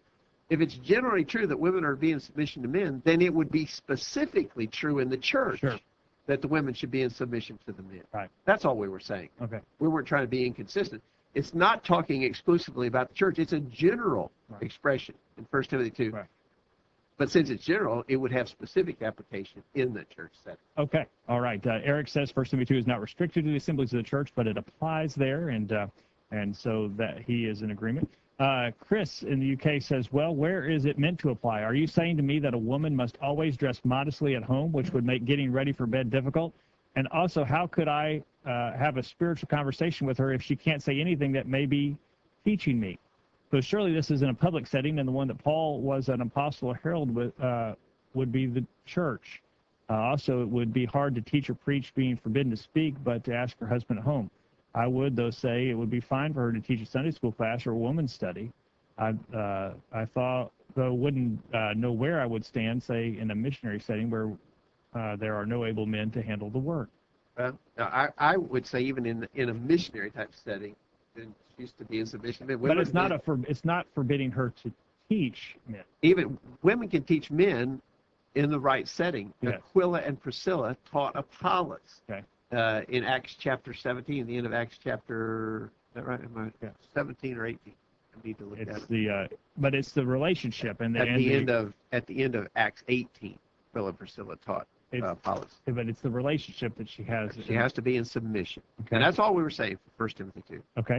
if it's generally true that women are to be in submission to men, then it would be specifically true in the church Sure. that the women should be in submission to the men. Right. That's all we were saying. Okay. We weren't trying to be inconsistent. It's not talking exclusively about the church. It's a general Right. expression in First Timothy two. Right. But since it's general, it would have specific application in the church setting. Okay. All right. Uh, Eric says First Timothy two is not restricted to the assemblies of the church, but it applies there, and uh, and so that he is in agreement. Uh, Chris in the U K says, well, where is it meant to apply? Are you saying to me that a woman must always dress modestly at home, which would make getting ready for bed difficult? And also, how could I uh, have a spiritual conversation with her if she can't say anything that may be teaching me? So surely this is in a public setting, and the one that Paul was an apostle or herald with uh, would be the church. Uh, also, it would be hard to teach or preach being forbidden to speak, but to ask her husband at home. I would, though, say it would be fine for her to teach a Sunday school class or a woman's study. I, uh, I thought, though, wouldn't uh, know where I would stand, say, in a missionary setting where uh, there are no able men to handle the work. Well, I, I would say even in in a missionary type setting, then she used to be in submission. Men, But it's not men, a for, it's not forbidding her to teach men. even women can teach men in the right setting. Yes. Aquila and Priscilla taught Apollos. Okay. Uh, in Acts chapter seventeen, the end of Acts chapter, is that right? Am I, Yeah. seventeen or eighteen? I need to look at It's it. the uh, but it's the relationship and the, At and the the- end of at the end of Acts eighteen, Aquila and Priscilla taught uh, It's- Apollos. but it's the relationship that she has. She has to be in submission, Okay. and that's all we were saying for First Timothy two. Okay.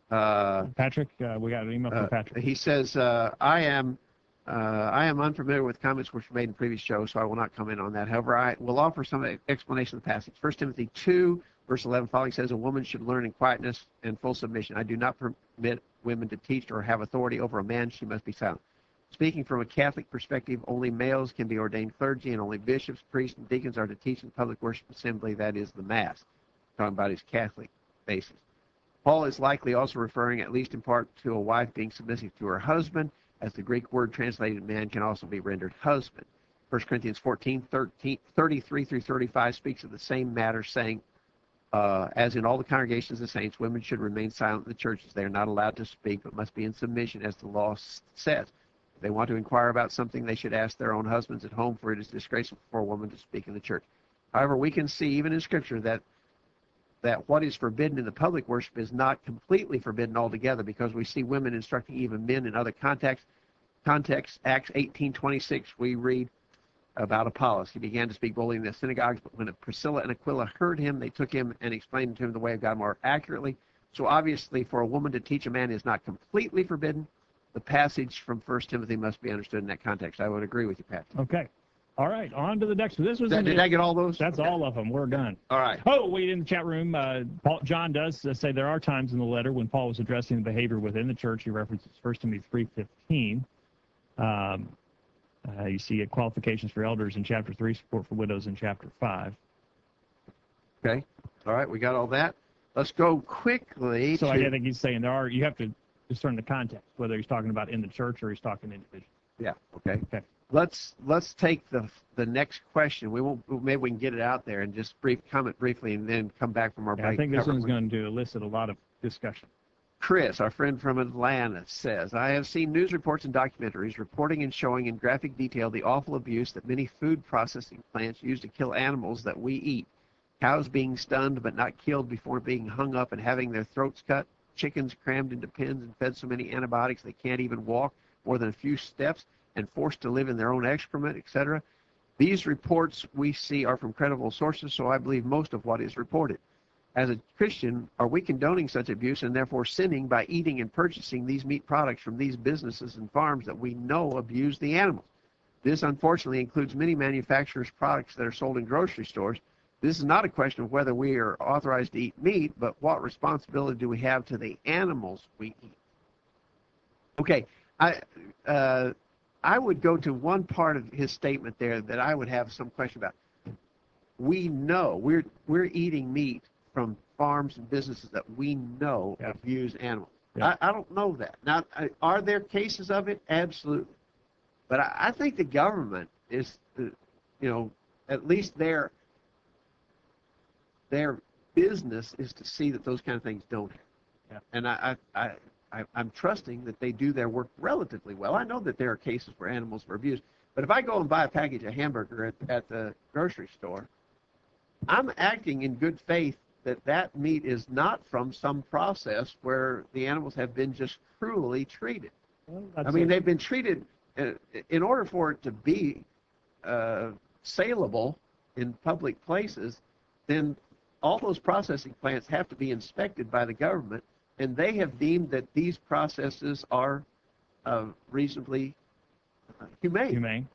Uh, Patrick, uh, we got an email from Uh, Patrick. he says, uh, I am uh, I am unfamiliar with comments which were made in previous shows, so I will not comment on that. However, I will offer some explanation of the passage. First Timothy two, verse eleven following says, a woman should learn in quietness and full submission. I do not permit women to teach or have authority over a man. She must be silent. Speaking from a Catholic perspective, only males can be ordained clergy, and only bishops, priests, and deacons are to teach in public worship assembly, that is the Mass. Talking about his Catholic basis. Paul is likely also referring, at least in part, to a wife being submissive to her husband, as the Greek word translated man can also be rendered husband. First Corinthians fourteen, thirteen, thirty-three through thirty-five speaks of the same matter, saying, uh, as in all the congregations of the saints, women should remain silent in the churches. They are not allowed to speak, but must be in submission, as the law says. If they want to inquire about something, they should ask their own husbands at home, for it is disgraceful for a woman to speak in the church. However, we can see, even in Scripture, that that what is forbidden in the public worship is not completely forbidden altogether, because we see women instructing even men in other contexts. Context, Acts eighteen twenty-six, we read about Apollos. He began to speak boldly in the synagogues, but when Priscilla and Aquila heard him, they took him and explained to him the way of God more accurately. So obviously, for a woman to teach a man is not completely forbidden. The passage from First Timothy must be understood in that context. I would agree with you, Patrick. Okay. All right. On to the next one. This was Did, in did the- I get all those? That's Okay. all of them. We're done. All right. Oh, wait, in the chat room, uh, Paul, John does uh, say there are times in the letter when Paul was addressing the behavior within the church. He references First Timothy three fifteen. Um, uh, you see uh, qualifications for elders in chapter three, support for widows in chapter five. Okay. All right. We got all that. Let's go quickly. So to, I think he's saying there are, you have to discern the context, whether he's talking about in the church or he's talking individually. Yeah. Okay. Okay. Let's let's take the the next question. We won't. Maybe we can get it out there and just brief comment briefly, and then come back from our Yeah, break. I think this cover one's it. going to elicit a lot of discussion. Chris, our friend from Atlanta, says, I have seen news reports and documentaries reporting and showing in graphic detail the awful abuse that many food processing plants use to kill animals that we eat. Cows being stunned but not killed before being hung up and having their throats cut. Chickens crammed into pens and fed so many antibiotics they can't even walk more than a few steps and forced to live in their own excrement, et cetera. These reports we see are from credible sources, so I believe most of what is reported. As a Christian, are we condoning such abuse and therefore sinning by eating and purchasing these meat products from these businesses and farms that we know abuse the animals? This, unfortunately, includes many manufacturers' products that are sold in grocery stores. This is not a question of whether we are authorized to eat meat, but what responsibility do we have to the animals we eat? Okay, I uh, I would go to one part of his statement there that I would have some question about. We know we're we're eating meat from farms and businesses that we know Yeah. abuse animals. Yeah. I, I don't know that. Now, I, are there cases of it? Absolutely. But I, I think the government is, uh, you know, at least their their business is to see that those kind of things don't happen. Yeah. And I, I, I, I, I'm trusting that they do their work relatively well. I know that there are cases where animals were abused, but if I go and buy a package of hamburger at, at the grocery store, I'm acting in good faith that that meat is not from some process where the animals have been just cruelly treated. Well, I that's mean, it. they've been treated, uh, in order for it to be uh, saleable in public places, then all those processing plants have to be inspected by the government, and they have deemed that these processes are uh, reasonably uh, humane. humane.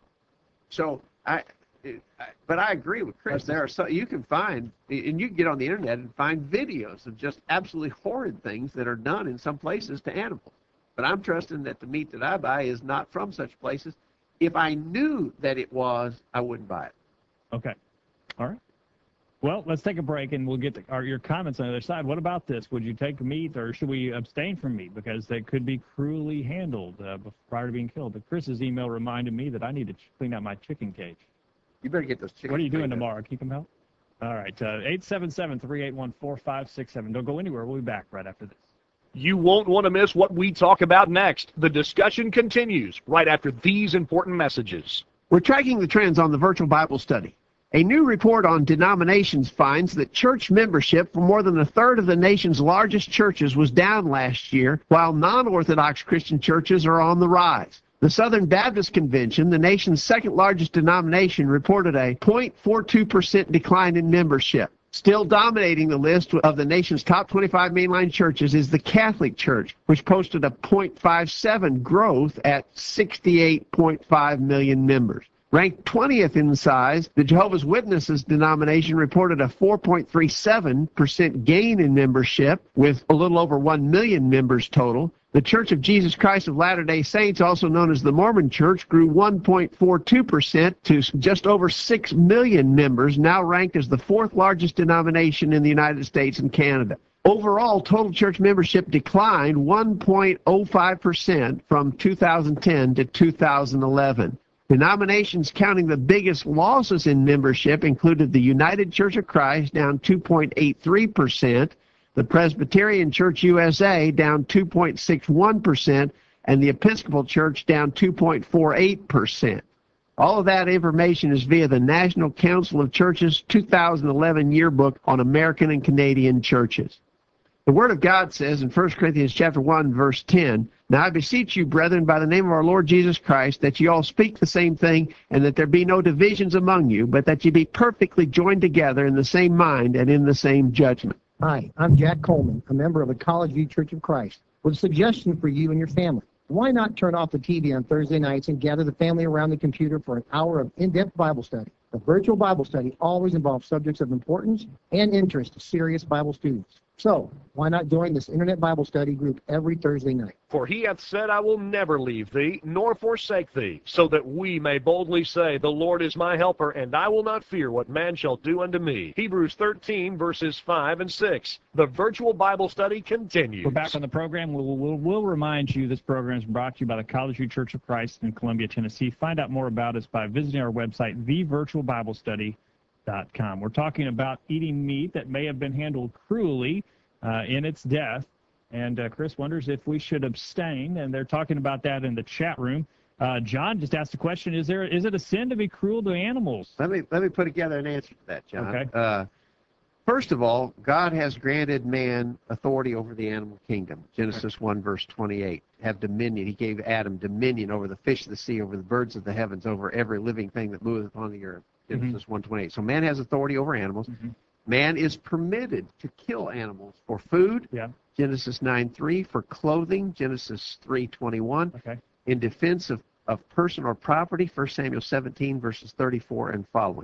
So I, it, I, but I agree with Chris. There are so you can find, and you can get on the internet and find videos of just absolutely horrid things that are done in some places to animals. But I'm trusting that the meat that I buy is not from such places. If I knew that it was, I wouldn't buy it. Okay. All right. Well, let's take a break, and we'll get to, our, your comments on the other side. What about this? Would you take meat, or should we abstain from meat because they could be cruelly handled uh, prior to being killed? But Chris's email reminded me that I need to ch- clean out my chicken cage. You better get those chickens. What are you doing cleaned up. tomorrow? Keep them help? All right. Uh, eight seven seven, three eight one, four five six seven. Don't go anywhere. We'll be back right after this. You won't want to miss what we talk about next. The discussion continues right after these important messages. We're tracking the trends on the virtual Bible study. A new report on denominations finds that church membership for more than a third of the nation's largest churches was down last year, while non-Orthodox Christian churches are on the rise. The Southern Baptist Convention, the nation's second largest denomination, reported a zero point four two percent decline in membership. Still dominating the list of the nation's top twenty-five mainline churches is the Catholic Church, which posted a zero point five seven growth at sixty-eight point five million members. Ranked twentieth in size, the Jehovah's Witnesses denomination reported a four point three seven percent gain in membership, with a little over one million members total. The Church of Jesus Christ of Latter-day Saints, also known as the Mormon Church, grew one point four two percent to just over six million members, now ranked as the fourth largest denomination in the United States and Canada. Overall, total church membership declined one point zero five percent from two thousand ten to two thousand eleven. Denominations counting the biggest losses in membership included the United Church of Christ, down two point eight three percent, the Presbyterian Church U S A, down two point six one percent, and the Episcopal Church, down two point four eight percent. All of that information is via the National Council of Churches two thousand eleven yearbook on American and Canadian churches. The Word of God says in First Corinthians chapter one, verse ten, "Now I beseech you, brethren, by the name of our Lord Jesus Christ, that ye all speak the same thing, and that there be no divisions among you, but that ye be perfectly joined together in the same mind and in the same judgment." Hi, I'm Jack Coleman, a member of the College View Church of Christ, with a suggestion for you and your family. Why not turn off the T V on Thursday nights and gather the family around the computer for an hour of in-depth Bible study? The virtual Bible study always involves subjects of importance and interest to serious Bible students. So, why not join this Internet Bible study group every Thursday night? For he hath said, I will never leave thee, nor forsake thee, so that we may boldly say, The Lord is my helper, and I will not fear what man shall do unto me. Hebrews thirteen, verses five and six. The virtual Bible study continues. We're back on the program. We'll, we'll, we'll remind you this program is brought to you by the College View Church of Christ in Columbia, Tennessee. Find out more about us by visiting our website, the virtual bible study dot com. We're talking about eating meat that may have been handled cruelly uh, in its death. And uh, Chris wonders if we should abstain, and they're talking about that in the chat room. Uh, John just asked the question, is there is it a sin to be cruel to animals? Let me let me put together an answer to that, John. Okay. Uh, first of all, God has granted man authority over the animal kingdom. Genesis one, verse twenty-eight. Have dominion. He gave Adam dominion over the fish of the sea, over the birds of the heavens, over every living thing that moveth upon the earth. Genesis Mm-hmm. one twenty-eight. So man has authority over animals. Mm-hmm. Man is permitted to kill animals for food. Yeah. Genesis nine three. For clothing. Genesis three twenty-one. Okay. In defense of, of person or property. First Samuel seventeen, verses thirty-four and following.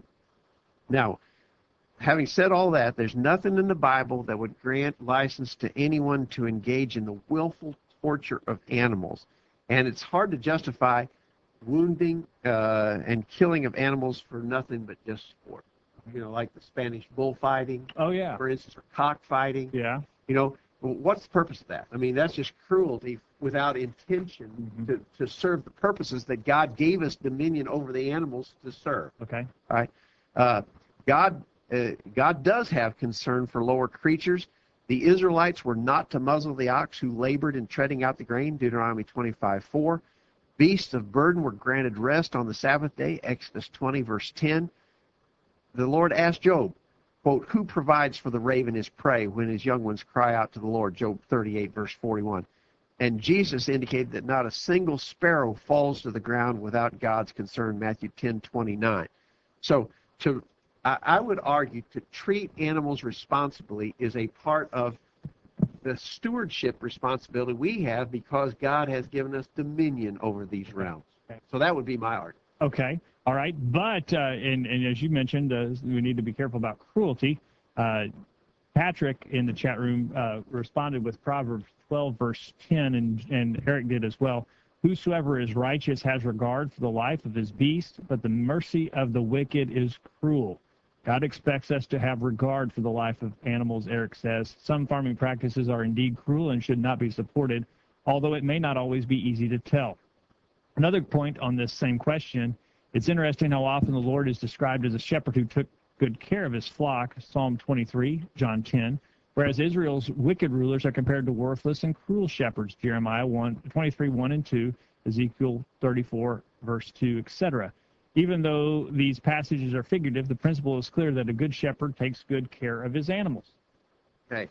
Now, having said all that, there's nothing in the Bible that would grant license to anyone to engage in the willful torture of animals. And it's hard to justify wounding uh, and killing of animals for nothing but just sport. You know, like the Spanish bullfighting, Oh, yeah. for instance, or cockfighting. Yeah. You know, what's the purpose of that? I mean, that's just cruelty without intention Mhm. to, to serve the purposes that God gave us dominion over the animals to serve. Okay. All right. Uh, God, uh, God does have concern for lower creatures, The Israelites were not to muzzle the ox who labored in treading out the grain, Deuteronomy twenty-five four. Beasts of burden were granted rest on the Sabbath day, Exodus twenty, verse ten. The Lord asked Job, quote, who provides for the raven his prey when his young ones cry out to the Lord, Job thirty-eight, verse forty-one. And Jesus indicated that not a single sparrow falls to the ground without God's concern, Matthew ten twenty-nine. So to I, I would argue to treat animals responsibly is a part of the stewardship responsibility we have because God has given us dominion over these realms. Okay. So that would be my argument. Okay. All right. But, uh, and, and as you mentioned, uh, we need to be careful about cruelty. Uh, Patrick in the chat room uh, responded with Proverbs twelve, verse ten, and, and Eric did as well. Whosoever is righteous has regard for the life of his beast, but the mercy of the wicked is cruel. God expects us to have regard for the life of animals, Eric says. Some farming practices are indeed cruel and should not be supported, although it may not always be easy to tell. Another point on this same question, it's interesting how often the Lord is described as a shepherd who took good care of his flock, Psalm twenty-three, John ten, whereas Israel's wicked rulers are compared to worthless and cruel shepherds, Jeremiah one, twenty-three, one and two, Ezekiel thirty-four, verse two, et cetera. Even though these passages are figurative, the principle is clear that a good shepherd takes good care of his animals. Okay.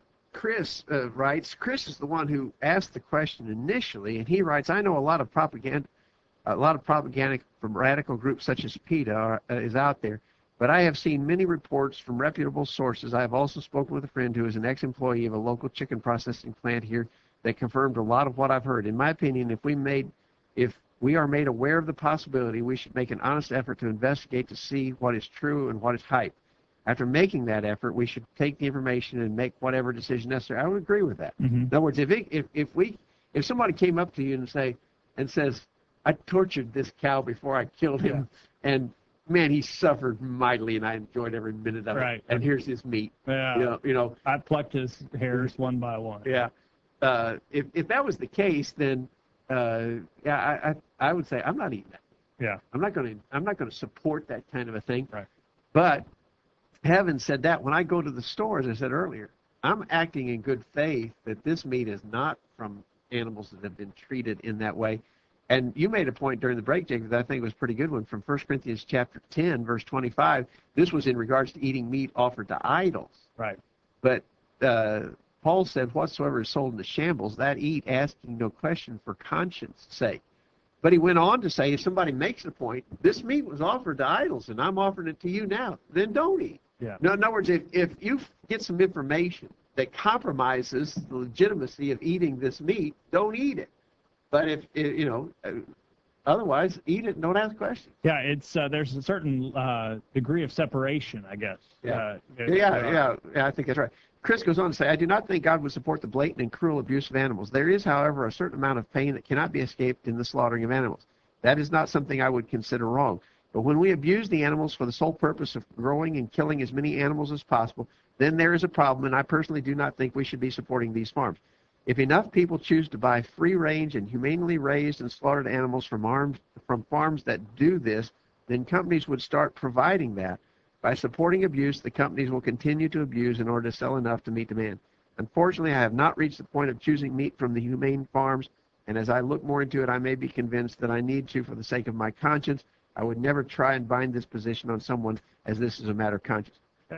Chris uh, writes, Chris is the one who asked the question initially, and he writes, I know a lot of propaganda, a lot of propaganda from radical groups such as PETA are, uh, is out there, but I have seen many reports from reputable sources. I have also spoken with a friend who is an ex-employee of a local chicken processing plant here that confirmed a lot of what I've heard. In my opinion, if we made, if we are made aware of the possibility, we should make an honest effort to investigate to see what is true and what is hype. After making that effort, we should take the information and make whatever decision necessary. I would agree with that. Mm-hmm. In other words, if it, if if we if somebody came up to you and say and says, I tortured this cow before I killed him, yeah. and man, he suffered mightily, and I enjoyed every minute of right. it. And here's his meat. Yeah. You know, you know. I plucked his hairs one by one. Yeah. Uh, if if that was the case, then uh, yeah, I, I I would say I'm not eating that. Yeah. I'm not going to I'm not going to support that kind of a thing. Right. But having said that, when I go to the store, as I said earlier, I'm acting in good faith that this meat is not from animals that have been treated in that way. And you made a point during the break, Jacob, that I think was a pretty good one from First Corinthians chapter ten, verse twenty-five. This was in regards to eating meat offered to idols. Right. But uh, Paul said, whatsoever is sold in the shambles, that eat, asking no question for conscience sake. But he went on to say, if somebody makes the point, this meat was offered to idols, and I'm offering it to you now, then don't eat. Yeah. No, in other words, if, if you get some information that compromises the legitimacy of eating this meat, don't eat it. But if, you know, otherwise, eat it and don't ask questions. Yeah, it's uh, there's a certain uh, degree of separation, I guess. Yeah. Uh, Yeah, uh, yeah, yeah, I think that's right. Chris goes on to say, I do not think God would support the blatant and cruel abuse of animals. There is, however, a certain amount of pain that cannot be escaped in the slaughtering of animals. That is not something I would consider wrong. But when we abuse the animals for the sole purpose of growing and killing as many animals as possible, then there is a problem, and I personally do not think we should be supporting these farms. If enough people choose to buy free-range and humanely raised and slaughtered animals from, arms, from farms that do this, then companies would start providing that. By supporting abuse, the companies will continue to abuse in order to sell enough to meet demand. Unfortunately, I have not reached the point of choosing meat from the humane farms, and as I look more into it, I may be convinced that I need to for the sake of my conscience. I would never try and bind this position on someone, as this is a matter of conscience.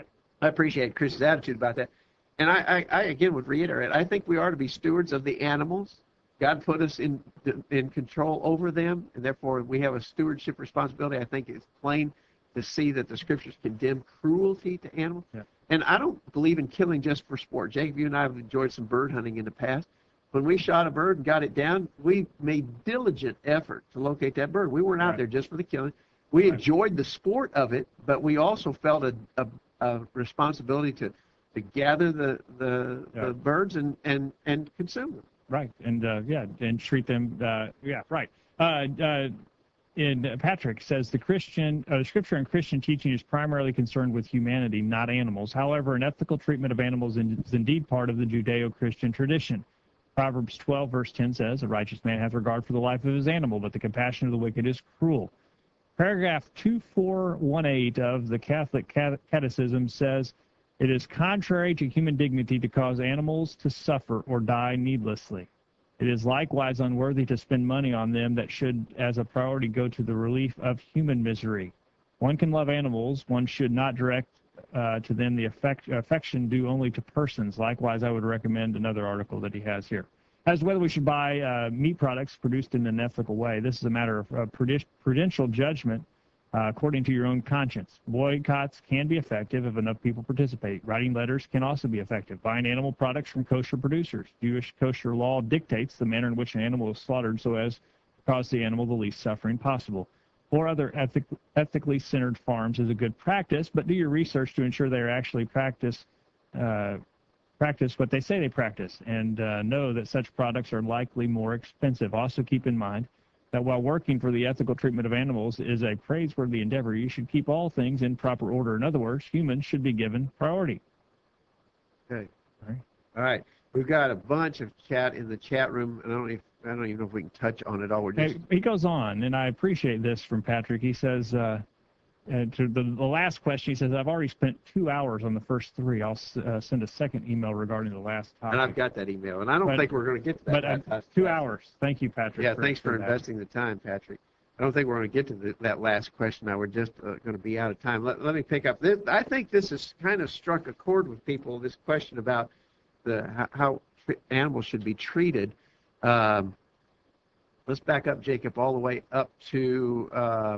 I appreciate Chris's attitude about that. And I, I, I, again, would reiterate, I think we are to be stewards of the animals. God put us in in control over them, and therefore we have a stewardship responsibility. I think it's plain to see that the Scriptures condemn cruelty to animals. Yeah. And I don't believe in killing just for sport. Jacob, you and I have enjoyed some bird hunting in the past. When we shot a bird and got it down, we made diligent effort to locate that bird. We weren't out Right. there just for the killing. We Right. enjoyed the sport of it, but we also felt a, a, a responsibility to to gather the the, Yeah. the birds and, and, and consume them. Right, and uh, yeah, and treat them. Uh, yeah, right. Uh, uh, in uh, Patrick says the Christian uh, Scripture and Christian teaching is primarily concerned with humanity, not animals. However, an ethical treatment of animals is indeed part of the Judeo-Christian tradition. Proverbs twelve, verse ten says, "A righteous man hath regard for the life of his animal, but the compassion of the wicked is cruel." Paragraph two four one eight of the Catholic Catechism says, It is contrary to human dignity to cause animals to suffer or die needlessly. It is likewise unworthy to spend money on them that should, as a priority, go to the relief of human misery. One can love animals. One should not direct uh, to them the affect, affection due only to persons. Likewise, I would recommend another article that he has here. As to whether we should buy uh, meat products produced in an ethical way. This is a matter of uh, prudential judgment uh, according to your own conscience. Boycotts can be effective if enough people participate. Writing letters can also be effective. Buying animal products from kosher producers. Jewish kosher law dictates the manner in which an animal is slaughtered so as to cause the animal the least suffering possible. Or other ethic, ethically centered farms is a good practice, but do your research to ensure they are actually practice uh, practice what they say they practice, and uh, know that such products are likely more expensive. Also keep in mind that while working for the ethical treatment of animals is a praiseworthy endeavor, you should keep all things in proper order. In other words, humans should be given priority. Okay. All right. All right. We've got a bunch of chat in the chat room, and I don't, even, I don't even know if we can touch on it all. We're just... Hey, he goes on, and I appreciate this from Patrick. He says, uh, uh, to the, the last question, he says, I've already spent two hours on the first three. I'll uh, send a second email regarding the last topic. And I've got that email, and I don't but, think we're going to get to that. But uh, last two question. hours. Thank you, Patrick. Yeah, for, thanks for, for investing the time, Patrick. I don't think we're going to get to the, that last question now. We're just uh, going to be out of time. Let, let me pick up. This, I think this has kind of struck a chord with people, this question about the how, how animals should be treated. Um, let's back up, Jacob, all the way up to uh,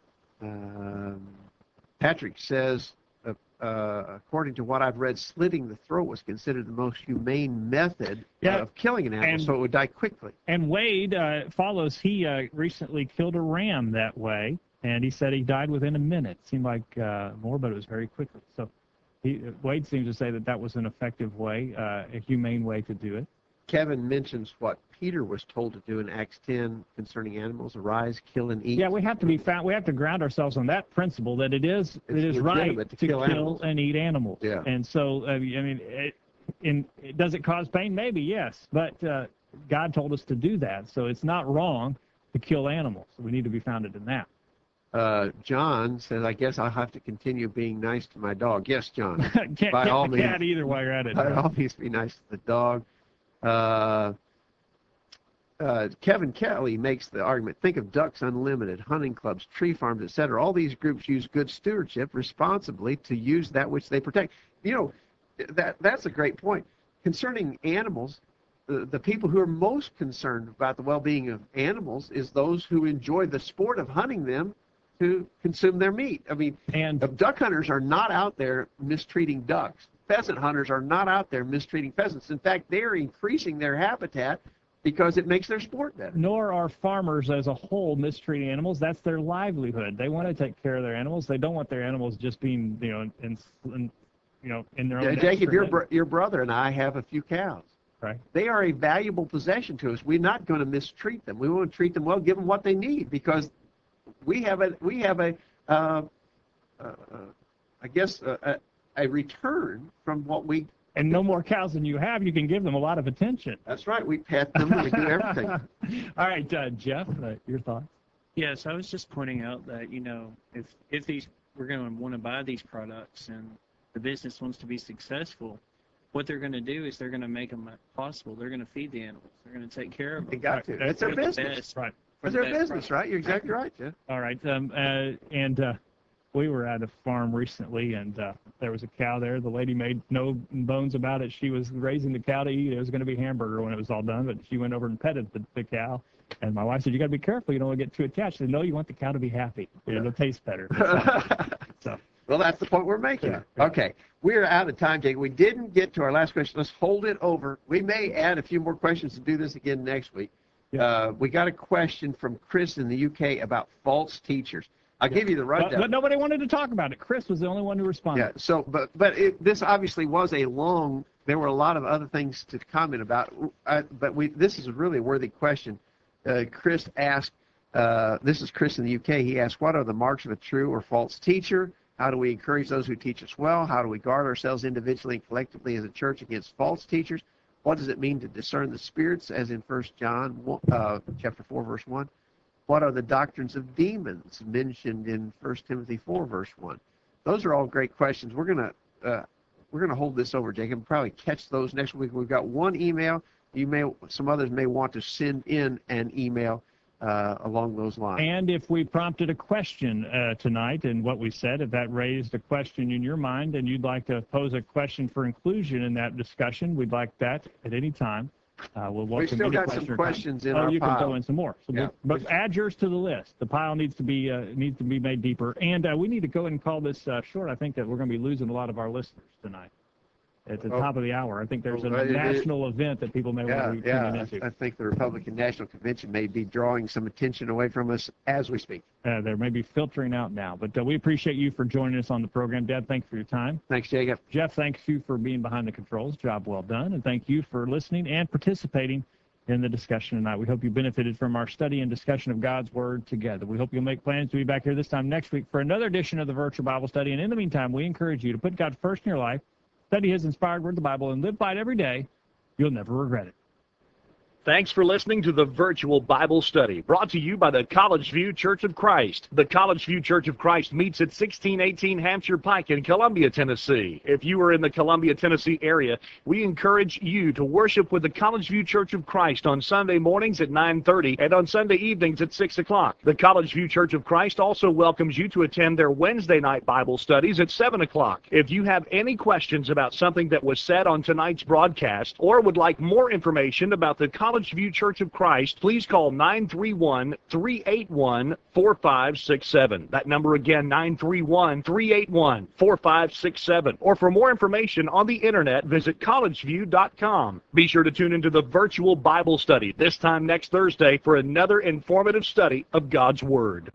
um, Patrick says, uh, uh, according to what I've read, slitting the throat was considered the most humane method Yeah, of killing an animal, and- so it would die quickly. And Wade uh, follows. He uh, recently killed a ram that way, and he said he died within a minute. Seemed like uh, more, but it was very quickly. So he, Wade seems to say that that was an effective way, uh, a humane way to do it. Kevin mentions what Peter was told to do in Acts ten concerning animals: arise, kill, and eat. Yeah, we have to be found. We have to ground ourselves on that principle that it is it It's is right legitimate to, to kill, kill animals. and eat animals. Yeah. And so, uh, I mean, it, in, does it cause pain? Maybe, yes. But uh, God told us to do that, so it's not wrong to kill animals. We need to be founded in that. Uh, John says, I guess I'll have to continue being nice to my dog. Yes, John. Can't By get all the means. cat either while you're at it. By all means, be nice to the dog. Uh, uh, Kevin Kelly makes the argument, think of Ducks Unlimited, hunting clubs, tree farms, et cetera. All these groups use good stewardship responsibly to use that which they protect. You know, that that's a great point. Concerning animals, the, the people who are most concerned about the well-being of animals is those who enjoy the sport of hunting them to consume their meat. I mean, And uh, duck hunters are not out there mistreating ducks. Pheasant hunters are not out there mistreating pheasants. In fact, they're increasing their habitat because it makes their sport better. nor are farmers as a whole mistreating animals. That's their livelihood. They want to take care of their animals. They don't want their animals just being, you know, in, in you know, in their own. Yeah, nest Jacob, or your, that- br- your brother and I have a few cows. Right. They are a valuable possession to us. We're not going to mistreat them. We want to treat them well, give them what they need, because we have a we have a uh, uh, uh, I guess uh, a, a return from what we. And no more cows than you have, you can give them a lot of attention. That's right. We pet them. We do everything. All right, uh, Jeff, uh, your thoughts? Yes, I was just pointing out that, you know, if if these we're going to want to buy these products and the business wants to be successful, what they're going to do is they're going to make them possible. They're going to feed the animals. They're going to take care of They them. got to. That's It's their for the business. best- Right. for It's the their best business, product. right? You're exactly right, Jeff. All right. Um, uh, and uh, we were at a farm recently, and uh, there was a cow there. The lady made no bones about it. She was raising the cow to eat. It was going to be hamburger when it was all done, but she went over and petted the, the cow. And my wife said, "You got to be careful. You don't want to get too attached." She said, "No, you want the cow to be happy. It'll taste better." So, Well, that's the point we're making. Yeah, yeah. Okay, we're out of time, Jake. We didn't get to our last question. Let's hold it over. We may add a few more questions and do this again next week. Yeah. Uh, we got a question from Chris in the U K about false teachers. I'll give you the but, rundown. but nobody wanted to talk about it. Chris was the only one who responded. Yeah. So, but but it, this obviously was a long. There were a lot of other things to comment about, uh, but we this is a really worthy question. Uh, Chris asked. Uh, this is Chris in the U K. He asked, "What are the marks of a true or false teacher? How do we encourage those who teach us well? How do we guard ourselves individually and collectively as a church against false teachers? What does it mean to discern the spirits, as in First John uh, chapter four, verse one? What are the doctrines of demons mentioned in First Timothy four, verse one? Those are all great questions. We're going to uh, we're going to hold this over, Jacob. Probably catch those next week. We've got one email. You may, some others may want to send in an email uh, along those lines. And if we prompted a question uh, tonight in what we said, if that raised a question in your mind and you'd like to pose a question for inclusion in that discussion, we'd like that at any time. Uh, we'll welcome We've still any got question some or questions comment. in oh, our you pile. can throw in some more. So Yeah. But add yours to the list. The pile needs to be uh, needs to be made deeper. And uh, we need to go ahead and call this uh, short. I think that we're going to be losing a lot of our listeners tonight. At the Oh. top of the hour, I think there's a Oh, it- it- national event that people may Yeah, want to be yeah. tuning I, into. I think the Republican National Convention may be drawing some attention away from us as we speak. Uh, they're maybe filtering out now. But uh, we appreciate you for joining us on the program. Deb, thanks for your time. Thanks, Jacob. Jeff, thanks you for being behind the controls. Job well done. And thank you for listening and participating in the discussion tonight. We hope you benefited from our study and discussion of God's Word together. We hope you'll make plans to be back here this time next week for another edition of the Virtual Bible Study. And in the meantime, we encourage you to put God first in your life, study His inspired Word, the Bible, and live by it every day. You'll never regret it. Thanks for listening to the Virtual Bible Study, brought to you by the College View Church of Christ. The College View Church of Christ meets at sixteen eighteen Hampshire Pike in Columbia, Tennessee. If you are in the Columbia, Tennessee area, we encourage you to worship with the College View Church of Christ on Sunday mornings at nine thirty and on Sunday evenings at six o'clock. The College View Church of Christ also welcomes you to attend their Wednesday night Bible studies at seven o'clock. If you have any questions about something that was said on tonight's broadcast or would like more information about the College View Church of Christ, please call nine three one, three eight one, four five six seven. That number again, nine three one, three eight one, four five six seven. Or for more information on the internet, visit college view dot com. Be sure to tune into the Virtual Bible Study this time next Thursday for another informative study of God's Word.